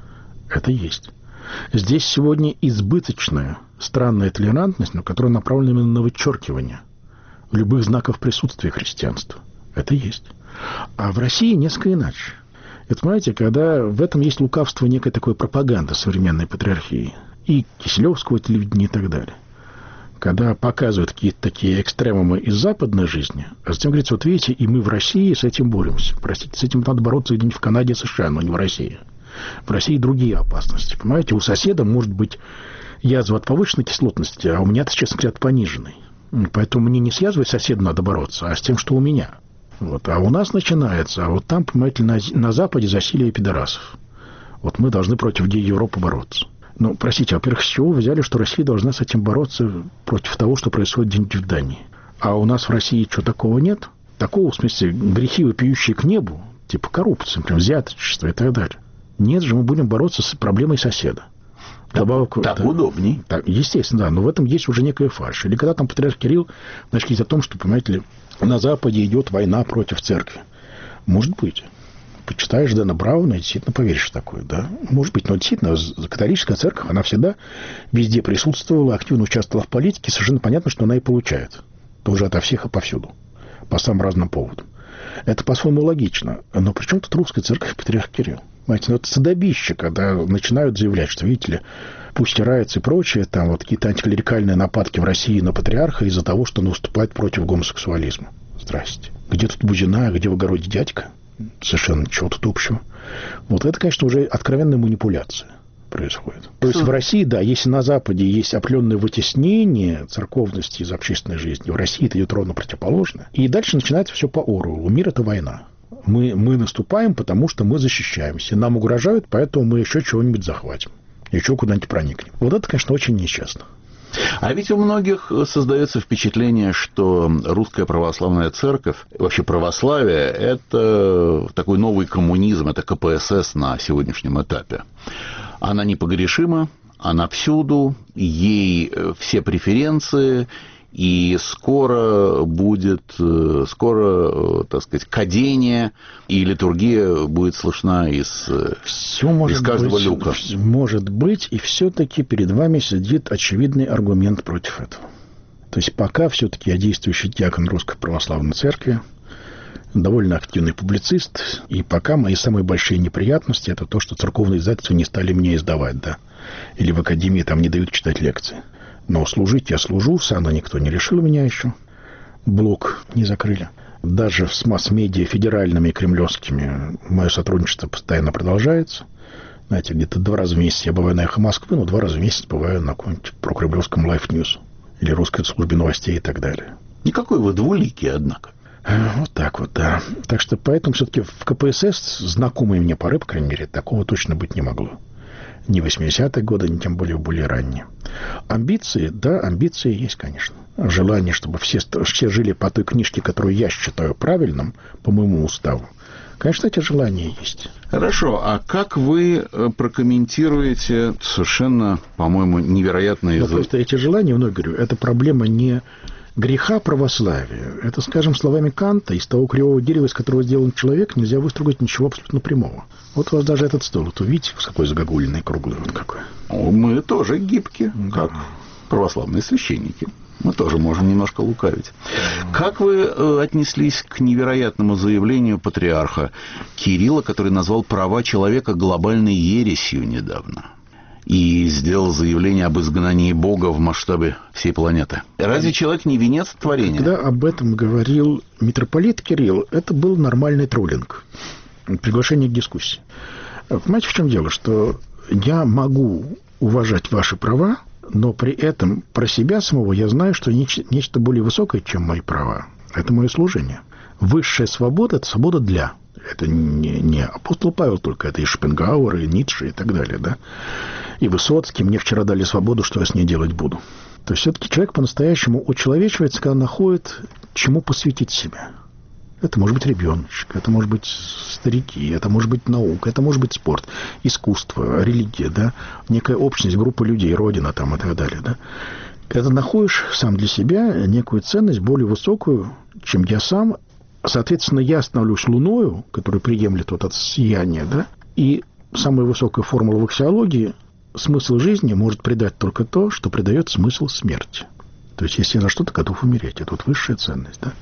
Speaker 2: Это есть. Здесь сегодня избыточная странная толерантность, но которая направлена именно на вычеркивание любых знаков присутствия христианства. Это есть. А в России несколько иначе. Это, понимаете, когда в этом есть лукавство некой такой пропаганды современной патриархии и киселевского телевидения и так далее. Когда показывают какие-то такие экстремумы из западной жизни, а затем говорится, вот видите, и мы в России с этим боремся. Простите, с этим надо бороться где-нибудь в Канаде, США, но не в России. В России другие опасности. Понимаете, у соседа может быть язва от повышенной кислотности, а у меня-то, честно говоря, от пониженной. Поэтому мне не с язвой соседа надо бороться, а с тем, что у меня. Вот. А у нас начинается, а вот там, понимаете, на, на Западе засилие пидорасов. Вот мы должны против Европы бороться. Ну, простите, во-первых, с чего вы взяли, что Россия должна с этим бороться против того, что происходит где-нибудь в Дании? А у нас в России что, такого нет? Такого, в смысле, грехи, вопиющие к небу, типа коррупции, например, взяточество и так далее. Нет же, мы будем бороться с проблемой соседа. Добавок,
Speaker 1: так так удобней.
Speaker 2: Так, естественно, да, но в этом есть уже некая фальшь. Или когда там патриарх Кирилл начали о том, что, понимаете ли, на Западе идет война против церкви. Может быть. почитаешь Дэна Брауна и действительно поверишь в такое, да. Может быть, но действительно католическая церковь, она всегда везде присутствовала, активно участвовала в политике, совершенно понятно, что она и получает. Тоже ото всех и повсюду. По самым разным поводам. Это по-своему логично. Но при чем тут русская церковь, патриарх Кирилл? Понимаете, ну это садобище, когда начинают заявлять, что, видите ли, пусть стирается и прочее, там вот какие-то антиклерикальные нападки в России на патриарха из-за того, что он выступает против гомосексуализма. Здрасте. Где тут Бузина, где в огороде дядька? Совершенно ничего тут общего. Вот это, конечно, уже откровенная манипуляция происходит. То есть в России, да, если на Западе есть определенное вытеснение церковности из общественной жизни, в России это идет ровно противоположно. И дальше начинается все по Оруэллу. Мир — это война. Мы, мы наступаем, потому что мы защищаемся. Нам угрожают, поэтому мы еще чего-нибудь захватим. Еще куда-нибудь проникнем. Вот это, конечно, очень нечестно.
Speaker 1: А ведь у многих создается впечатление, что русская православная церковь, вообще православие, это такой новый коммунизм, это ка пэ эс эс на сегодняшнем этапе. Она непогрешима, она всюду, ей все преференции, и скоро будет, скоро, так сказать, кадение, и литургия будет слышна из,
Speaker 2: все может
Speaker 1: из каждого
Speaker 2: быть,
Speaker 1: люка.
Speaker 2: Может быть, и все-таки перед вами сидит очевидный аргумент против этого. То есть пока все-таки я действующий диакон Русской Православной Церкви, довольно активный публицист, и пока мои самые большие неприятности — это то, что церковные издательства не стали меня издавать, да, или в академии там не дают читать лекции. Но служить я служу, в сана никто не лишил меня еще. Блог не закрыли. Даже с масс-медиа федеральными и кремлевскими мое сотрудничество постоянно продолжается. Знаете, где-то два раза в месяц я бываю на «Эхо Москвы», но два раза в месяц бываю на каком-нибудь прокремлевском Life News или русской службе новостей и так далее.
Speaker 1: Никакой вы двуликий, однако.
Speaker 2: Вот так вот, да. Так что поэтому все-таки в ка пэ эс эс, знакомые мне поры, по крайней мере, такого точно быть не могло. Ни восьмидесятые годы, ни тем более более ранние. Амбиции, да, амбиции есть, конечно. Желание, чтобы все, все жили по той книжке, которую я считаю правильным, по моему уставу. Конечно, эти желания есть.
Speaker 1: Хорошо, а как вы прокомментируете совершенно, по-моему, невероятные...
Speaker 2: Но просто эти желания, вновь говорю, это проблема не греха православия. Это, скажем, словами Канта, из того кривого дерева, из которого сделан человек, нельзя выстругать ничего абсолютно прямого. Вот у вас даже этот стол. Вот увидите, какой загогулиный, круглый он какой.
Speaker 1: Мы тоже гибкие, да, как православные священники. Мы тоже можем немножко лукавить. Как вы э, отнеслись к невероятному заявлению патриарха Кирилла, который назвал права человека глобальной ересью недавно? И сделал заявление об изгнании Бога в масштабе всей планеты. Разве человек не венец творения?
Speaker 2: Когда об этом говорил митрополит Кирилл, это был нормальный троллинг. Приглашение к дискуссии. Понимаете, в чем дело? Что я могу уважать ваши права, но при этом про себя самого я знаю, что нечто более высокое, чем мои права. Это мое служение. Высшая свобода – это свобода для. Это не, не апостол Павел только, это и Шопенгауэр, и Ницше, и так далее, да. И Высоцкий. Мне вчера дали свободу, что я с ней делать буду. То есть все-таки человек по-настоящему учеловечивается, когда находит, чему посвятить себя. Это может быть ребеночек, это может быть старики, это может быть наука, это может быть спорт, искусство, религия, да, некая общность, группа людей, родина там и так далее, да. Когда находишь сам для себя некую ценность более высокую, чем я сам, соответственно, я становлюсь луною, которая приемлет вот это сияние, да, и самая высокая формула в аксиологии — смысл жизни может придать только то, что придает смысл смерти. То есть, если я за что-то готов умереть, это вот высшая ценность, да.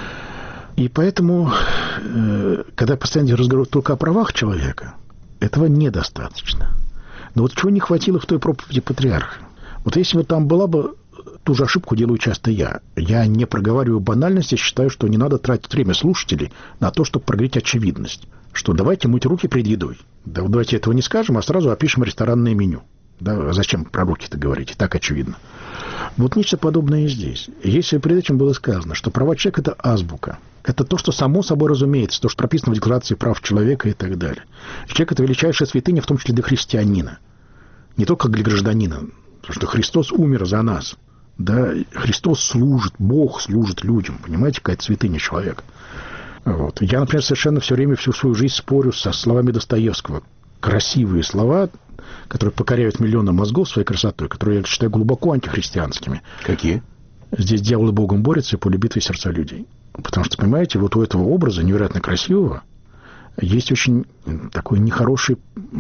Speaker 2: И поэтому, э, когда постоянно разговор только о правах человека, этого недостаточно. Но вот чего не хватило в той проповеди патриарха? Вот если бы там была бы, ту же ошибку делаю часто я. Я не проговариваю банальности, считаю, что не надо тратить время слушателей на то, чтобы проговорить очевидность. Что давайте мыть руки перед едой. Да, давайте этого не скажем, а сразу опишем ресторанное меню. Да, зачем про руки-то говорить? И так очевидно. Вот нечто подобное и здесь. Если перед этим было сказано, что права человека — это азбука, это то, что само собой разумеется, то, что прописано в Декларации прав человека и так далее. Человек — это величайшая святыня, в том числе для христианина. Не только для гражданина. Потому что Христос умер за нас. Да? Христос служит, Бог служит людям. Понимаете, какая-то святыня человека. Вот. Я, например, совершенно все время, всю свою жизнь спорю со словами Достоевского. Красивые слова, которые покоряют миллионы мозгов своей красотой, которые я считаю глубоко антихристианскими.
Speaker 1: Какие?
Speaker 2: Здесь дьявол и Богом борется, и поле битвы сердца людей. Потому что, понимаете, вот у этого образа невероятно красивого есть очень такой нехороший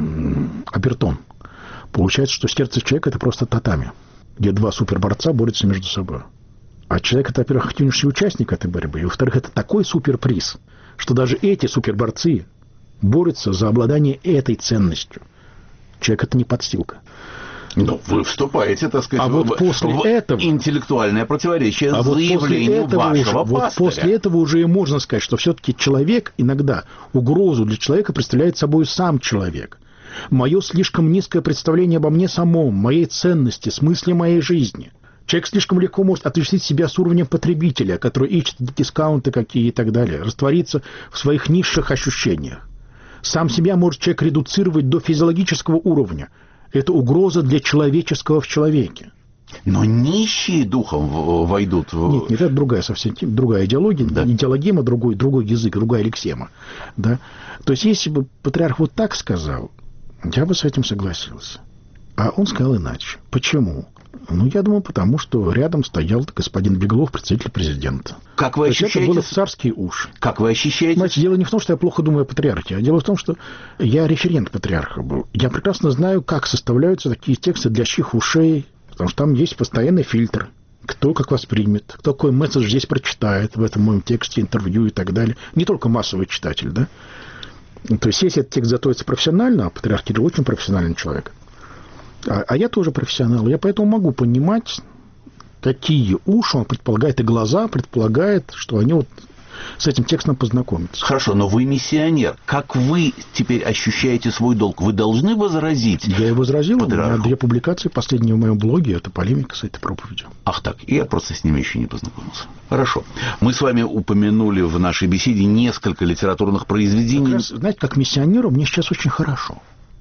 Speaker 2: обертон. Получается, что сердце человека – это просто татами, где два суперборца борются между собой. А человек – это, во-первых, активнейший участник этой борьбы, и, во-вторых, это такой суперприз, что даже эти суперборцы борются за обладание этой ценностью. Человек – это не подстилка.
Speaker 1: Ну, вы вступаете, так сказать,
Speaker 2: а
Speaker 1: в,
Speaker 2: вот после
Speaker 1: в
Speaker 2: этого,
Speaker 1: интеллектуальное противоречие
Speaker 2: а
Speaker 1: заявлению
Speaker 2: вот
Speaker 1: вашего
Speaker 2: уже,
Speaker 1: пастыря.
Speaker 2: Вот после этого уже и можно сказать, что все-таки человек иногда, угрозу для человека представляет собой сам человек. Мое слишком низкое представление обо мне самом, моей ценности, смысле моей жизни. Человек слишком легко может отождествить себя с уровнем потребителя, который ищет дискаунты какие и так далее, раствориться в своих низших ощущениях. Сам себя может человек редуцировать до физиологического уровня. Это угроза для человеческого в человеке.
Speaker 1: Но нищие духом войдут в...
Speaker 2: Нет, нет, это другая совсем другая идеология, да. идеологема, другой, другой язык, другая лексема. Да? То есть, если бы патриарх вот так сказал, я бы с этим согласился. А он сказал иначе. Почему? Ну, я думаю, потому что рядом стоял господин Беглов, представитель президента.
Speaker 1: Как вы ощущаете...
Speaker 2: Это было в царские уши.
Speaker 1: Как вы ощущаете...
Speaker 2: Знаете, дело не в том, что я плохо думаю о патриархе, а дело в том, что я референт патриарха был. Я прекрасно знаю, как составляются такие тексты для чьих ушей, потому что там есть постоянный фильтр. Кто как воспримет, кто какой месседж здесь прочитает в этом моем тексте, интервью и так далее. Не только массовый читатель, да? То есть, если этот текст готовится профессионально, а патриарх Кирилл очень профессиональный человек, А, а я тоже профессионал. Я поэтому могу понимать, какие уши он предполагает, и глаза предполагает, что они вот с этим текстом познакомятся.
Speaker 1: Хорошо, но вы миссионер. Как вы теперь ощущаете свой долг? Вы должны возразить?
Speaker 2: Я и возразил.
Speaker 1: Патриарху.
Speaker 2: У меня две публикации последние в моем блоге. Это полемика с этой проповедью.
Speaker 1: Ах так, я просто с ними еще не познакомился. Хорошо. Мы с вами упомянули в нашей беседе несколько литературных произведений.
Speaker 2: Как раз, знаете, как миссионеру мне сейчас очень хорошо.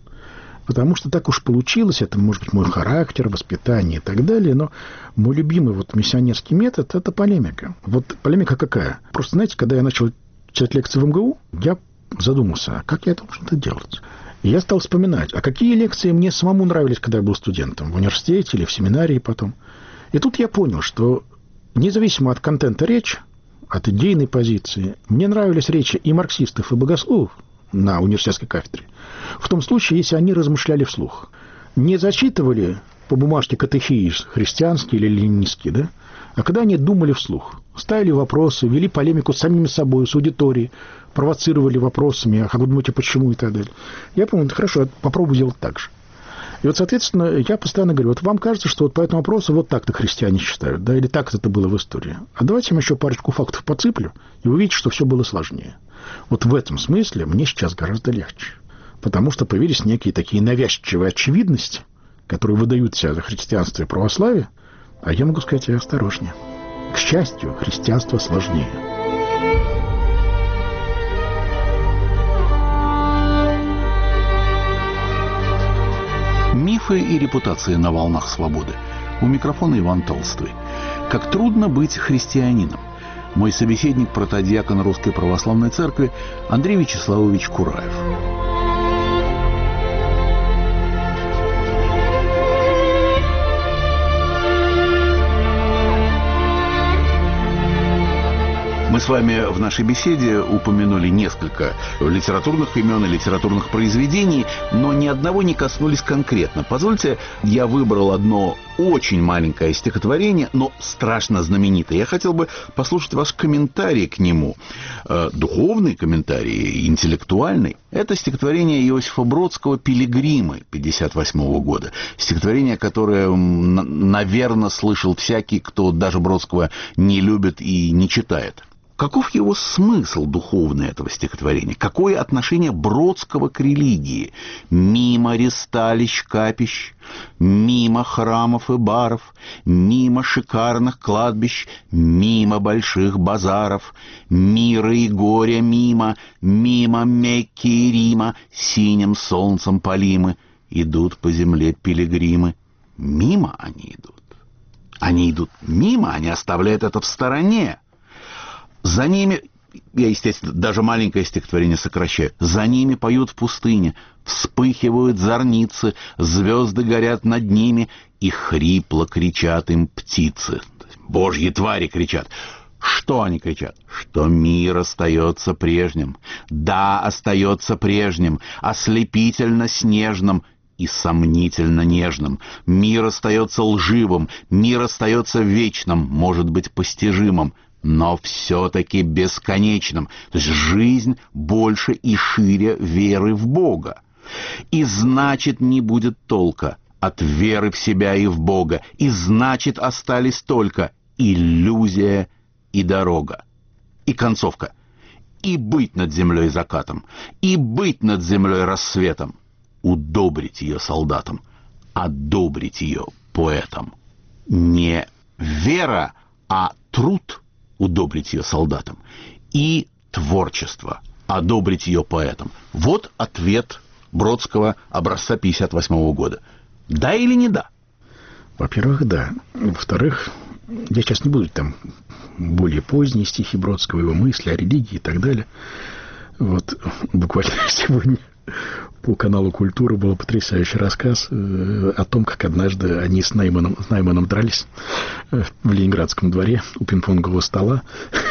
Speaker 2: Потому что так уж получилось, это может быть мой характер, воспитание и так далее, но мой любимый вот миссионерский метод – это полемика. Вот полемика какая? Просто, знаете, когда я начал читать лекции в эм гэ у, я задумался, а как я это должен это делать? И я стал вспоминать, а какие лекции мне самому нравились, когда я был студентом, в университете или в семинарии потом. И тут я понял, что независимо от контента речи, от идейной позиции, мне нравились речи и марксистов, и богословов на университетской кафедре, в том случае, если они размышляли вслух. Не зачитывали по бумажке катехизис христианский или ленинский, да? А когда они думали вслух, ставили вопросы, вели полемику с самими собой, с аудиторией, провоцировали вопросами, а как вы думаете, почему и так далее. Я помню, хорошо, попробую делать так же. И вот, соответственно, я постоянно говорю, вот вам кажется, что вот по этому вопросу вот так-то христиане считают, да, или так это было в истории. А давайте я еще парочку фактов подсыплю, и вы увидите, что все было сложнее. Вот в этом смысле мне сейчас гораздо легче. Потому что появились некие такие навязчивые очевидности, которые выдают себя за христианство и православие, а я могу сказать, я осторожнее. К счастью, христианство сложнее.
Speaker 1: Мифы и репутации на волнах свободы. У микрофона Иван Толстой. Как трудно быть христианином. Мой собеседник, протодиакон Русской Православной Церкви Андрей Вячеславович Кураев. Мы с вами в нашей беседе упомянули несколько литературных имен и литературных произведений, но ни одного не коснулись конкретно. Позвольте, я выбрал одно очень маленькое стихотворение, но страшно знаменитое. Я хотел бы послушать ваш комментарий к нему. Э, духовный комментарий, интеллектуальный. Это стихотворение Иосифа Бродского «Пилигримы» пятьдесят восьмого года. Стихотворение, которое, наверное, слышал всякий, кто даже Бродского не любит и не читает. Каков его смысл духовный этого стихотворения? Какое отношение Бродского к религии? Мимо ристалищ капищ, мимо храмов и баров, мимо шикарных кладбищ, мимо больших базаров, мира и горя мимо, мимо Мекки и Рима, синим солнцем полимы, идут по земле пилигримы. Мимо они идут. Они идут мимо, они оставляют это в стороне. За ними, я, естественно, даже маленькое стихотворение сокращаю, за ними поют в пустыне, вспыхивают зорницы, звезды горят над ними, и хрипло кричат им птицы. Божьи твари кричат. Что они кричат? Что мир остается прежним. Да, остается прежним, ослепительно снежным и сомнительно нежным. Мир остается лживым, мир остается вечным, может быть постижимым, но все-таки бесконечным. То есть жизнь больше и шире веры в Бога. И значит, не будет толка от веры в себя и в Бога. И значит, остались только иллюзия и дорога. И концовка. И быть над землей закатом, и быть над землей рассветом. Удобрить ее солдатам, одобрить ее поэтам. Не вера, а труд удобрить ее солдатам. И творчество одобрить ее поэтам. Вот ответ Бродского образца пятьдесят восьмого года. Да или не да?
Speaker 2: Во-первых, да. Во-вторых, я сейчас не буду там более поздние стихи Бродского, его мысли о религии и так далее. Вот буквально сегодня по каналу «Культура» был потрясающий рассказ э, о том, как однажды они с Найманом, с Найманом дрались э, в Ленинградском дворе у пинг-понгового стола.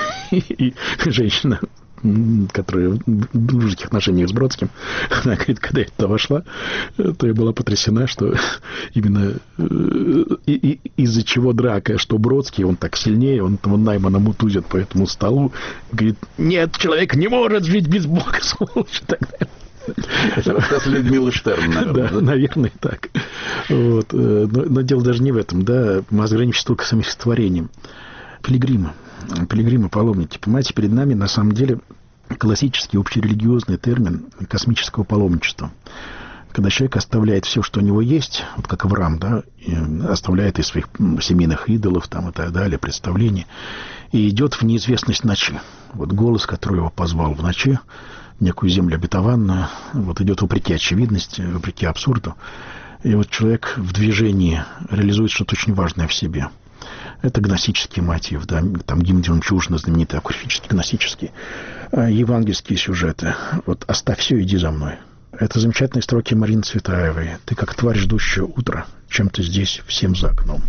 Speaker 2: И женщина, которая в дружеских отношениях с Бродским, она говорит, когда я туда вошла, то я была потрясена, что именно э, и, и, из-за чего драка, что Бродский, он так сильнее, он там Наймана мутузит по этому столу, говорит, нет, человек не может жить без Бога, сволочь, и так далее.
Speaker 1: Это рассказ Людмилы Штерн, наверное.
Speaker 2: Да, наверное, так. Вот. Но, но дело даже не в этом, да. Мы ограничимся только самим створением. Пилигримы. Пилигримы, паломники. Понимаете, перед нами, на самом деле, классический общерелигиозный термин космического паломничества. Когда человек оставляет все, что у него есть, вот как Авраам, да, и оставляет из своих семейных идолов там, и так далее, представлений, и идет в неизвестность ночи. Вот голос, который его позвал в ночи, некую землю обетованную, вот идет вопреки очевидности, вопреки абсурду. И вот человек в движении реализует что-то очень важное в себе. Это гностический мотив, да, там гимн жемчужина знаменитый, акуфический, гностический. А евангельские сюжеты. Вот «Оставь все, иди за мной». Это замечательные строки Марины Цветаевой. «Ты как тварь, ждущая утра, чем ты здесь всем за окном».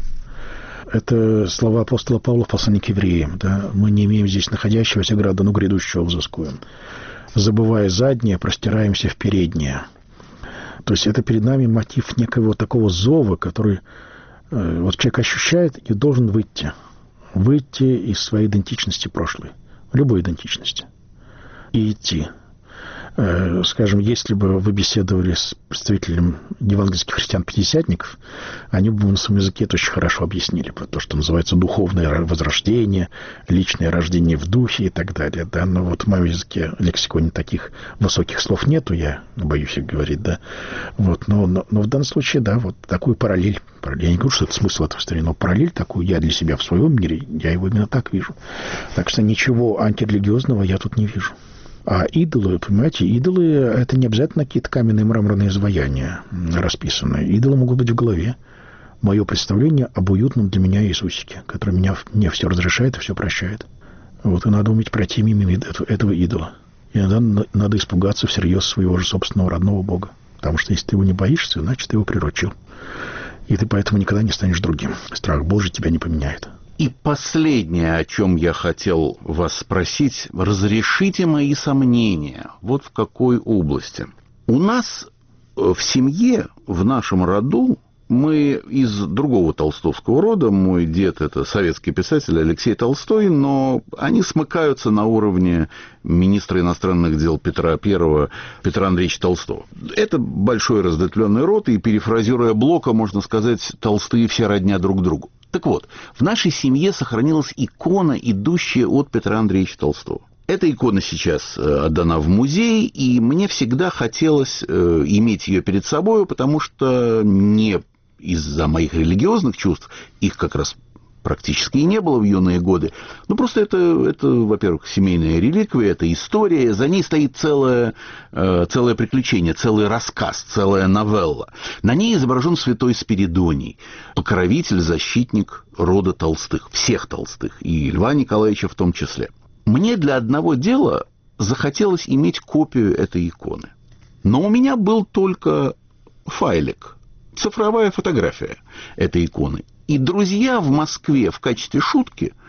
Speaker 2: Это слова апостола Павла в послании к евреям. Да? «Мы не имеем здесь находящегося града, но грядущего взыскуем. Забывая заднее, простираемся в переднее». То есть это перед нами мотив некого такого зова, который э, вот человек ощущает и должен выйти. Выйти из своей идентичности прошлой. Любой идентичности. И идти. Э, скажем, если бы вы беседовали с представителем евангельских христиан-пятидесятников, они бы на своем языке это очень хорошо объяснили. Про то, что называется духовное возрождение, личное рождение в духе и так далее. Да? Но вот в моем языке лексиконе таких высоких слов нету, я боюсь их говорить, да. Вот, но, но, но в данном случае, да, вот такую параллель. Я не говорю, что это смысл этого истории, но параллель такую я для себя в своем мире, я его именно так вижу. Так что ничего антирелигиозного я тут не вижу. А идолы, понимаете, идолы — это не обязательно какие-то каменные мраморные изваяния расписанные. Идолы могут быть в голове. Мое представление об уютном для меня Иисусике, который меня, мне все разрешает и все прощает. Вот, и надо уметь пройти мимо этого идола. И иногда надо испугаться всерьез своего же собственного родного Бога. Потому что если ты его не боишься, значит, ты его приручил. И ты поэтому никогда не станешь другим. Страх Божий тебя не поменяет.
Speaker 1: И последнее, о чем я хотел вас спросить, разрешите мои сомнения. Вот в какой области. У нас в семье, в нашем роду, мы из другого толстовского рода. Мой дед — это советский писатель Алексей Толстой, но они смыкаются на уровне министра иностранных дел Петра Первого, Петра Андреевича Толстого. Это большой разветвленный род, и, перефразируя Блока, можно сказать, Толстые все родня друг другу. Так вот, в нашей семье сохранилась икона, идущая от Петра Андреевича Толстого. Эта икона сейчас отдана в музей, и мне всегда хотелось э, иметь ее перед собой, потому что не из-за моих религиозных чувств, их как раз практически и не было в юные годы, но просто это, это во-первых, семейная реликвия, это история, за ней стоит целое, э, целое приключение, целый рассказ, целая новелла. На ней изображен святой Спиридоний, покровитель, защитник рода Толстых, всех Толстых, и Льва Николаевича в том числе. Мне для одного дела захотелось иметь копию этой иконы. Но у меня был только файлик, цифровая фотография этой иконы. И друзья в Москве в качестве шутки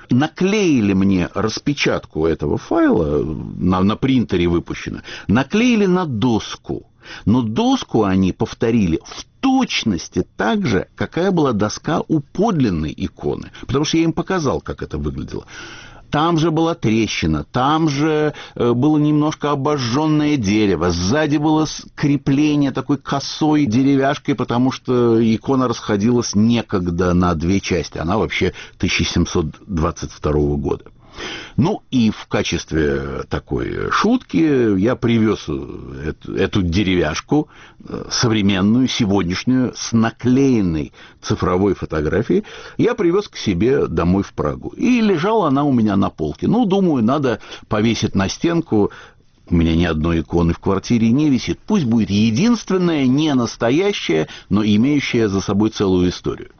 Speaker 1: наклеили мне распечатку этого файла, на, на принтере выпущено, наклеили на доску. Но доску они повторили в точности так же, какая была доска у подлинной иконы. Потому что я им показал, как это выглядело. Там же была трещина, там же было немножко обожженное дерево, сзади было крепление такой косой деревяшкой, потому что икона расходилась некогда на две части. Она вообще тысяча семьсот двадцать второго года. Ну, и в качестве такой шутки я привез эту, эту деревяшку современную, сегодняшнюю, с наклеенной цифровой фотографией, я привез к себе домой в Прагу. И лежала она у меня на полке. Ну, думаю, надо повесить на стенку. У меня ни одной иконы в квартире не висит. Пусть будет единственная, не настоящая, но имеющая за собой целую историю.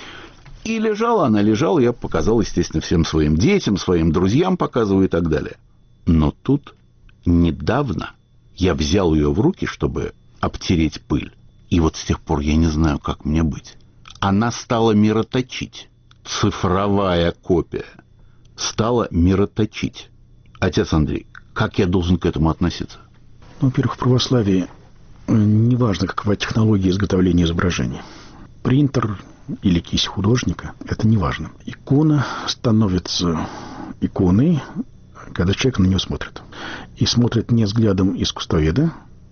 Speaker 1: И лежала она, лежала, я показал, естественно, всем своим детям, своим друзьям показываю и так далее. Но тут недавно я взял ее в руки, чтобы обтереть пыль. И вот с тех пор я не знаю, как мне быть. Она стала мироточить. Цифровая копия стала мироточить. Отец Андрей, как я должен к этому относиться?
Speaker 2: Ну, во-первых, в православии неважно, какова технология изготовления изображения. Принтер или кисть художника, это не важно. Икона становится иконой, когда человек на нее смотрит. И смотрит не взглядом искусствоведа,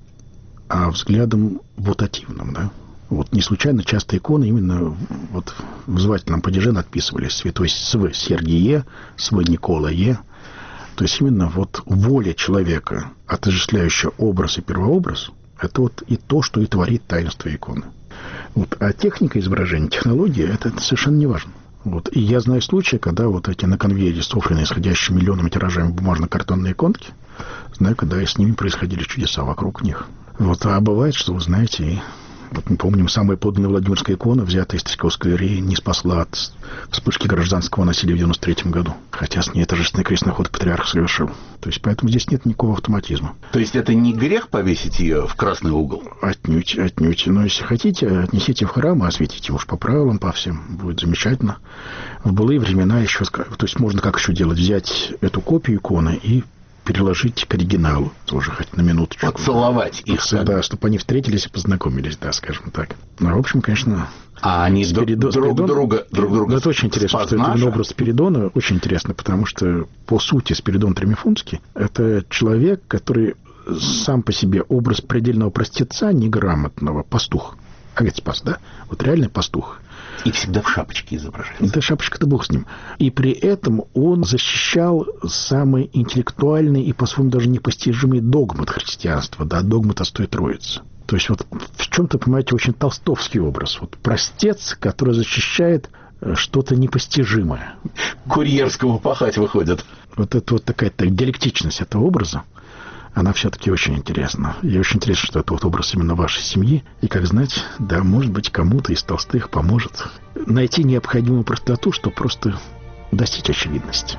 Speaker 2: а взглядом вотативным, да. Вот не случайно часто иконы именно вот в звательном падеже надписывались святой Св. Сергие, Св. Николае. То есть именно вот воля человека, отождествляющая образ и первообраз, это вот и то, что и творит таинство иконы. Вот. А техника изображения, технология, это, это совершенно не важно. Вот. И я знаю случаи, когда вот эти на конвейере софрены, исходящие миллионами тиражами бумажно-картонные иконки, знаю, когда и с ними происходили чудеса вокруг них. Вот. А бывает, что, вы знаете, и вот мы помним, самая подлинная Владимирская икона, взятая из Трескавской галереи, не спасла от вспышки гражданского насилия в девяносто третьем году. Хотя с ней торжественный крестный ход патриарх совершил. То есть, поэтому здесь нет никакого автоматизма.
Speaker 1: То есть, это не грех повесить ее в красный угол?
Speaker 2: Отнюдь, отнюдь. Но если хотите, отнесите в храм и осветите уж по правилам, по всем. Будет замечательно. В былые времена еще... То есть, можно как еще делать? Взять эту копию иконы и переложить к оригиналу, тоже хоть на минуточку.
Speaker 1: Поцеловать их.
Speaker 2: Да, чтобы они встретились и познакомились, да, скажем так. Ну, в общем, конечно...
Speaker 1: А они Спиридон, друг, Спиридон, друга, друг друга...
Speaker 2: Да, это очень интересно, что это именно образ Спиридона. Очень интересно, потому что, по сути, Спиридон Тремифунский — это человек, который сам по себе образ предельного простеца, неграмотного, пастух. Овец пас, да? Вот реальный пастух.
Speaker 1: И всегда в шапочке изображается.
Speaker 2: Да, шапочка-то бог с ним. И при этом он защищал самые интеллектуальные и, по-своему, даже непостижимые догматы христианства, да, догмы Толстой Троицы. То есть вот в чем-то, понимаете, очень толстовский образ. Вот простец, который защищает что-то непостижимое.
Speaker 1: Курьерскому пахать выходит.
Speaker 2: Вот это вот такая так, диалектичность этого образа, она все-таки очень интересна. И очень интересно, что это вот образ именно вашей семьи. И, как знать, да, может быть, кому-то из толстых поможет найти необходимую простоту, чтобы просто достичь очевидности.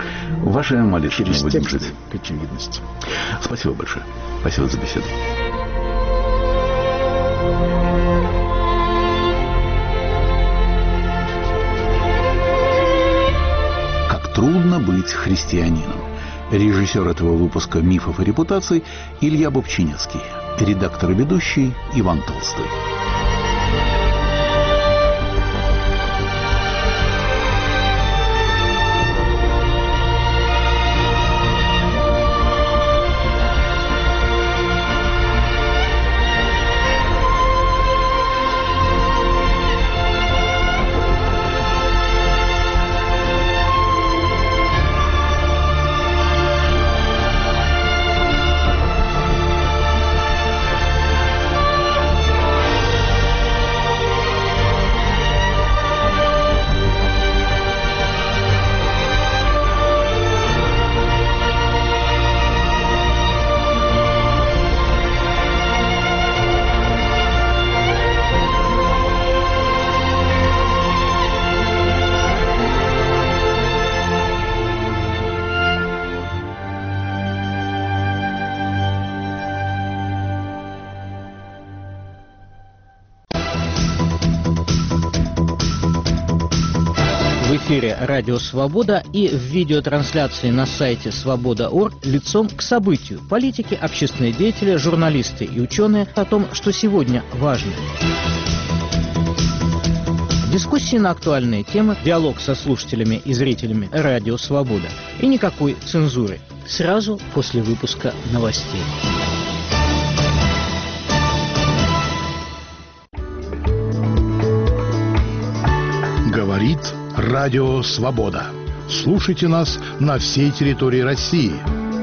Speaker 1: Ваша молитва
Speaker 2: через текст к очевидности.
Speaker 1: Спасибо большое. Спасибо за беседу. Как трудно быть христианином. Режиссер этого выпуска «Мифов и репутаций» Илья Бобчинецкий. Редактор и ведущий Иван Толстой.
Speaker 4: эфире «Радио Свобода» и в видеотрансляции на сайте свобода точка орг лицом к событию. Политики, общественные деятели, журналисты и ученые о том, что сегодня важно. Дискуссии на актуальные темы, диалог со слушателями и зрителями «Радио Свобода». И никакой цензуры. Сразу после выпуска новостей.
Speaker 5: Говорит Радио Свобода. Слушайте нас на всей территории России.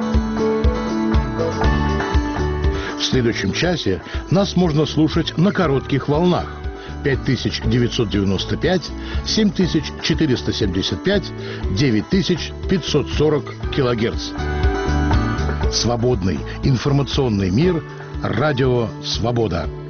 Speaker 5: В следующем часе нас можно слушать на коротких волнах. пять тысяч девятьсот девяносто пять, семь тысяч четыреста семьдесят пять, девять тысяч пятьсот сорок килогерц. Свободный информационный мир. Радио Свобода.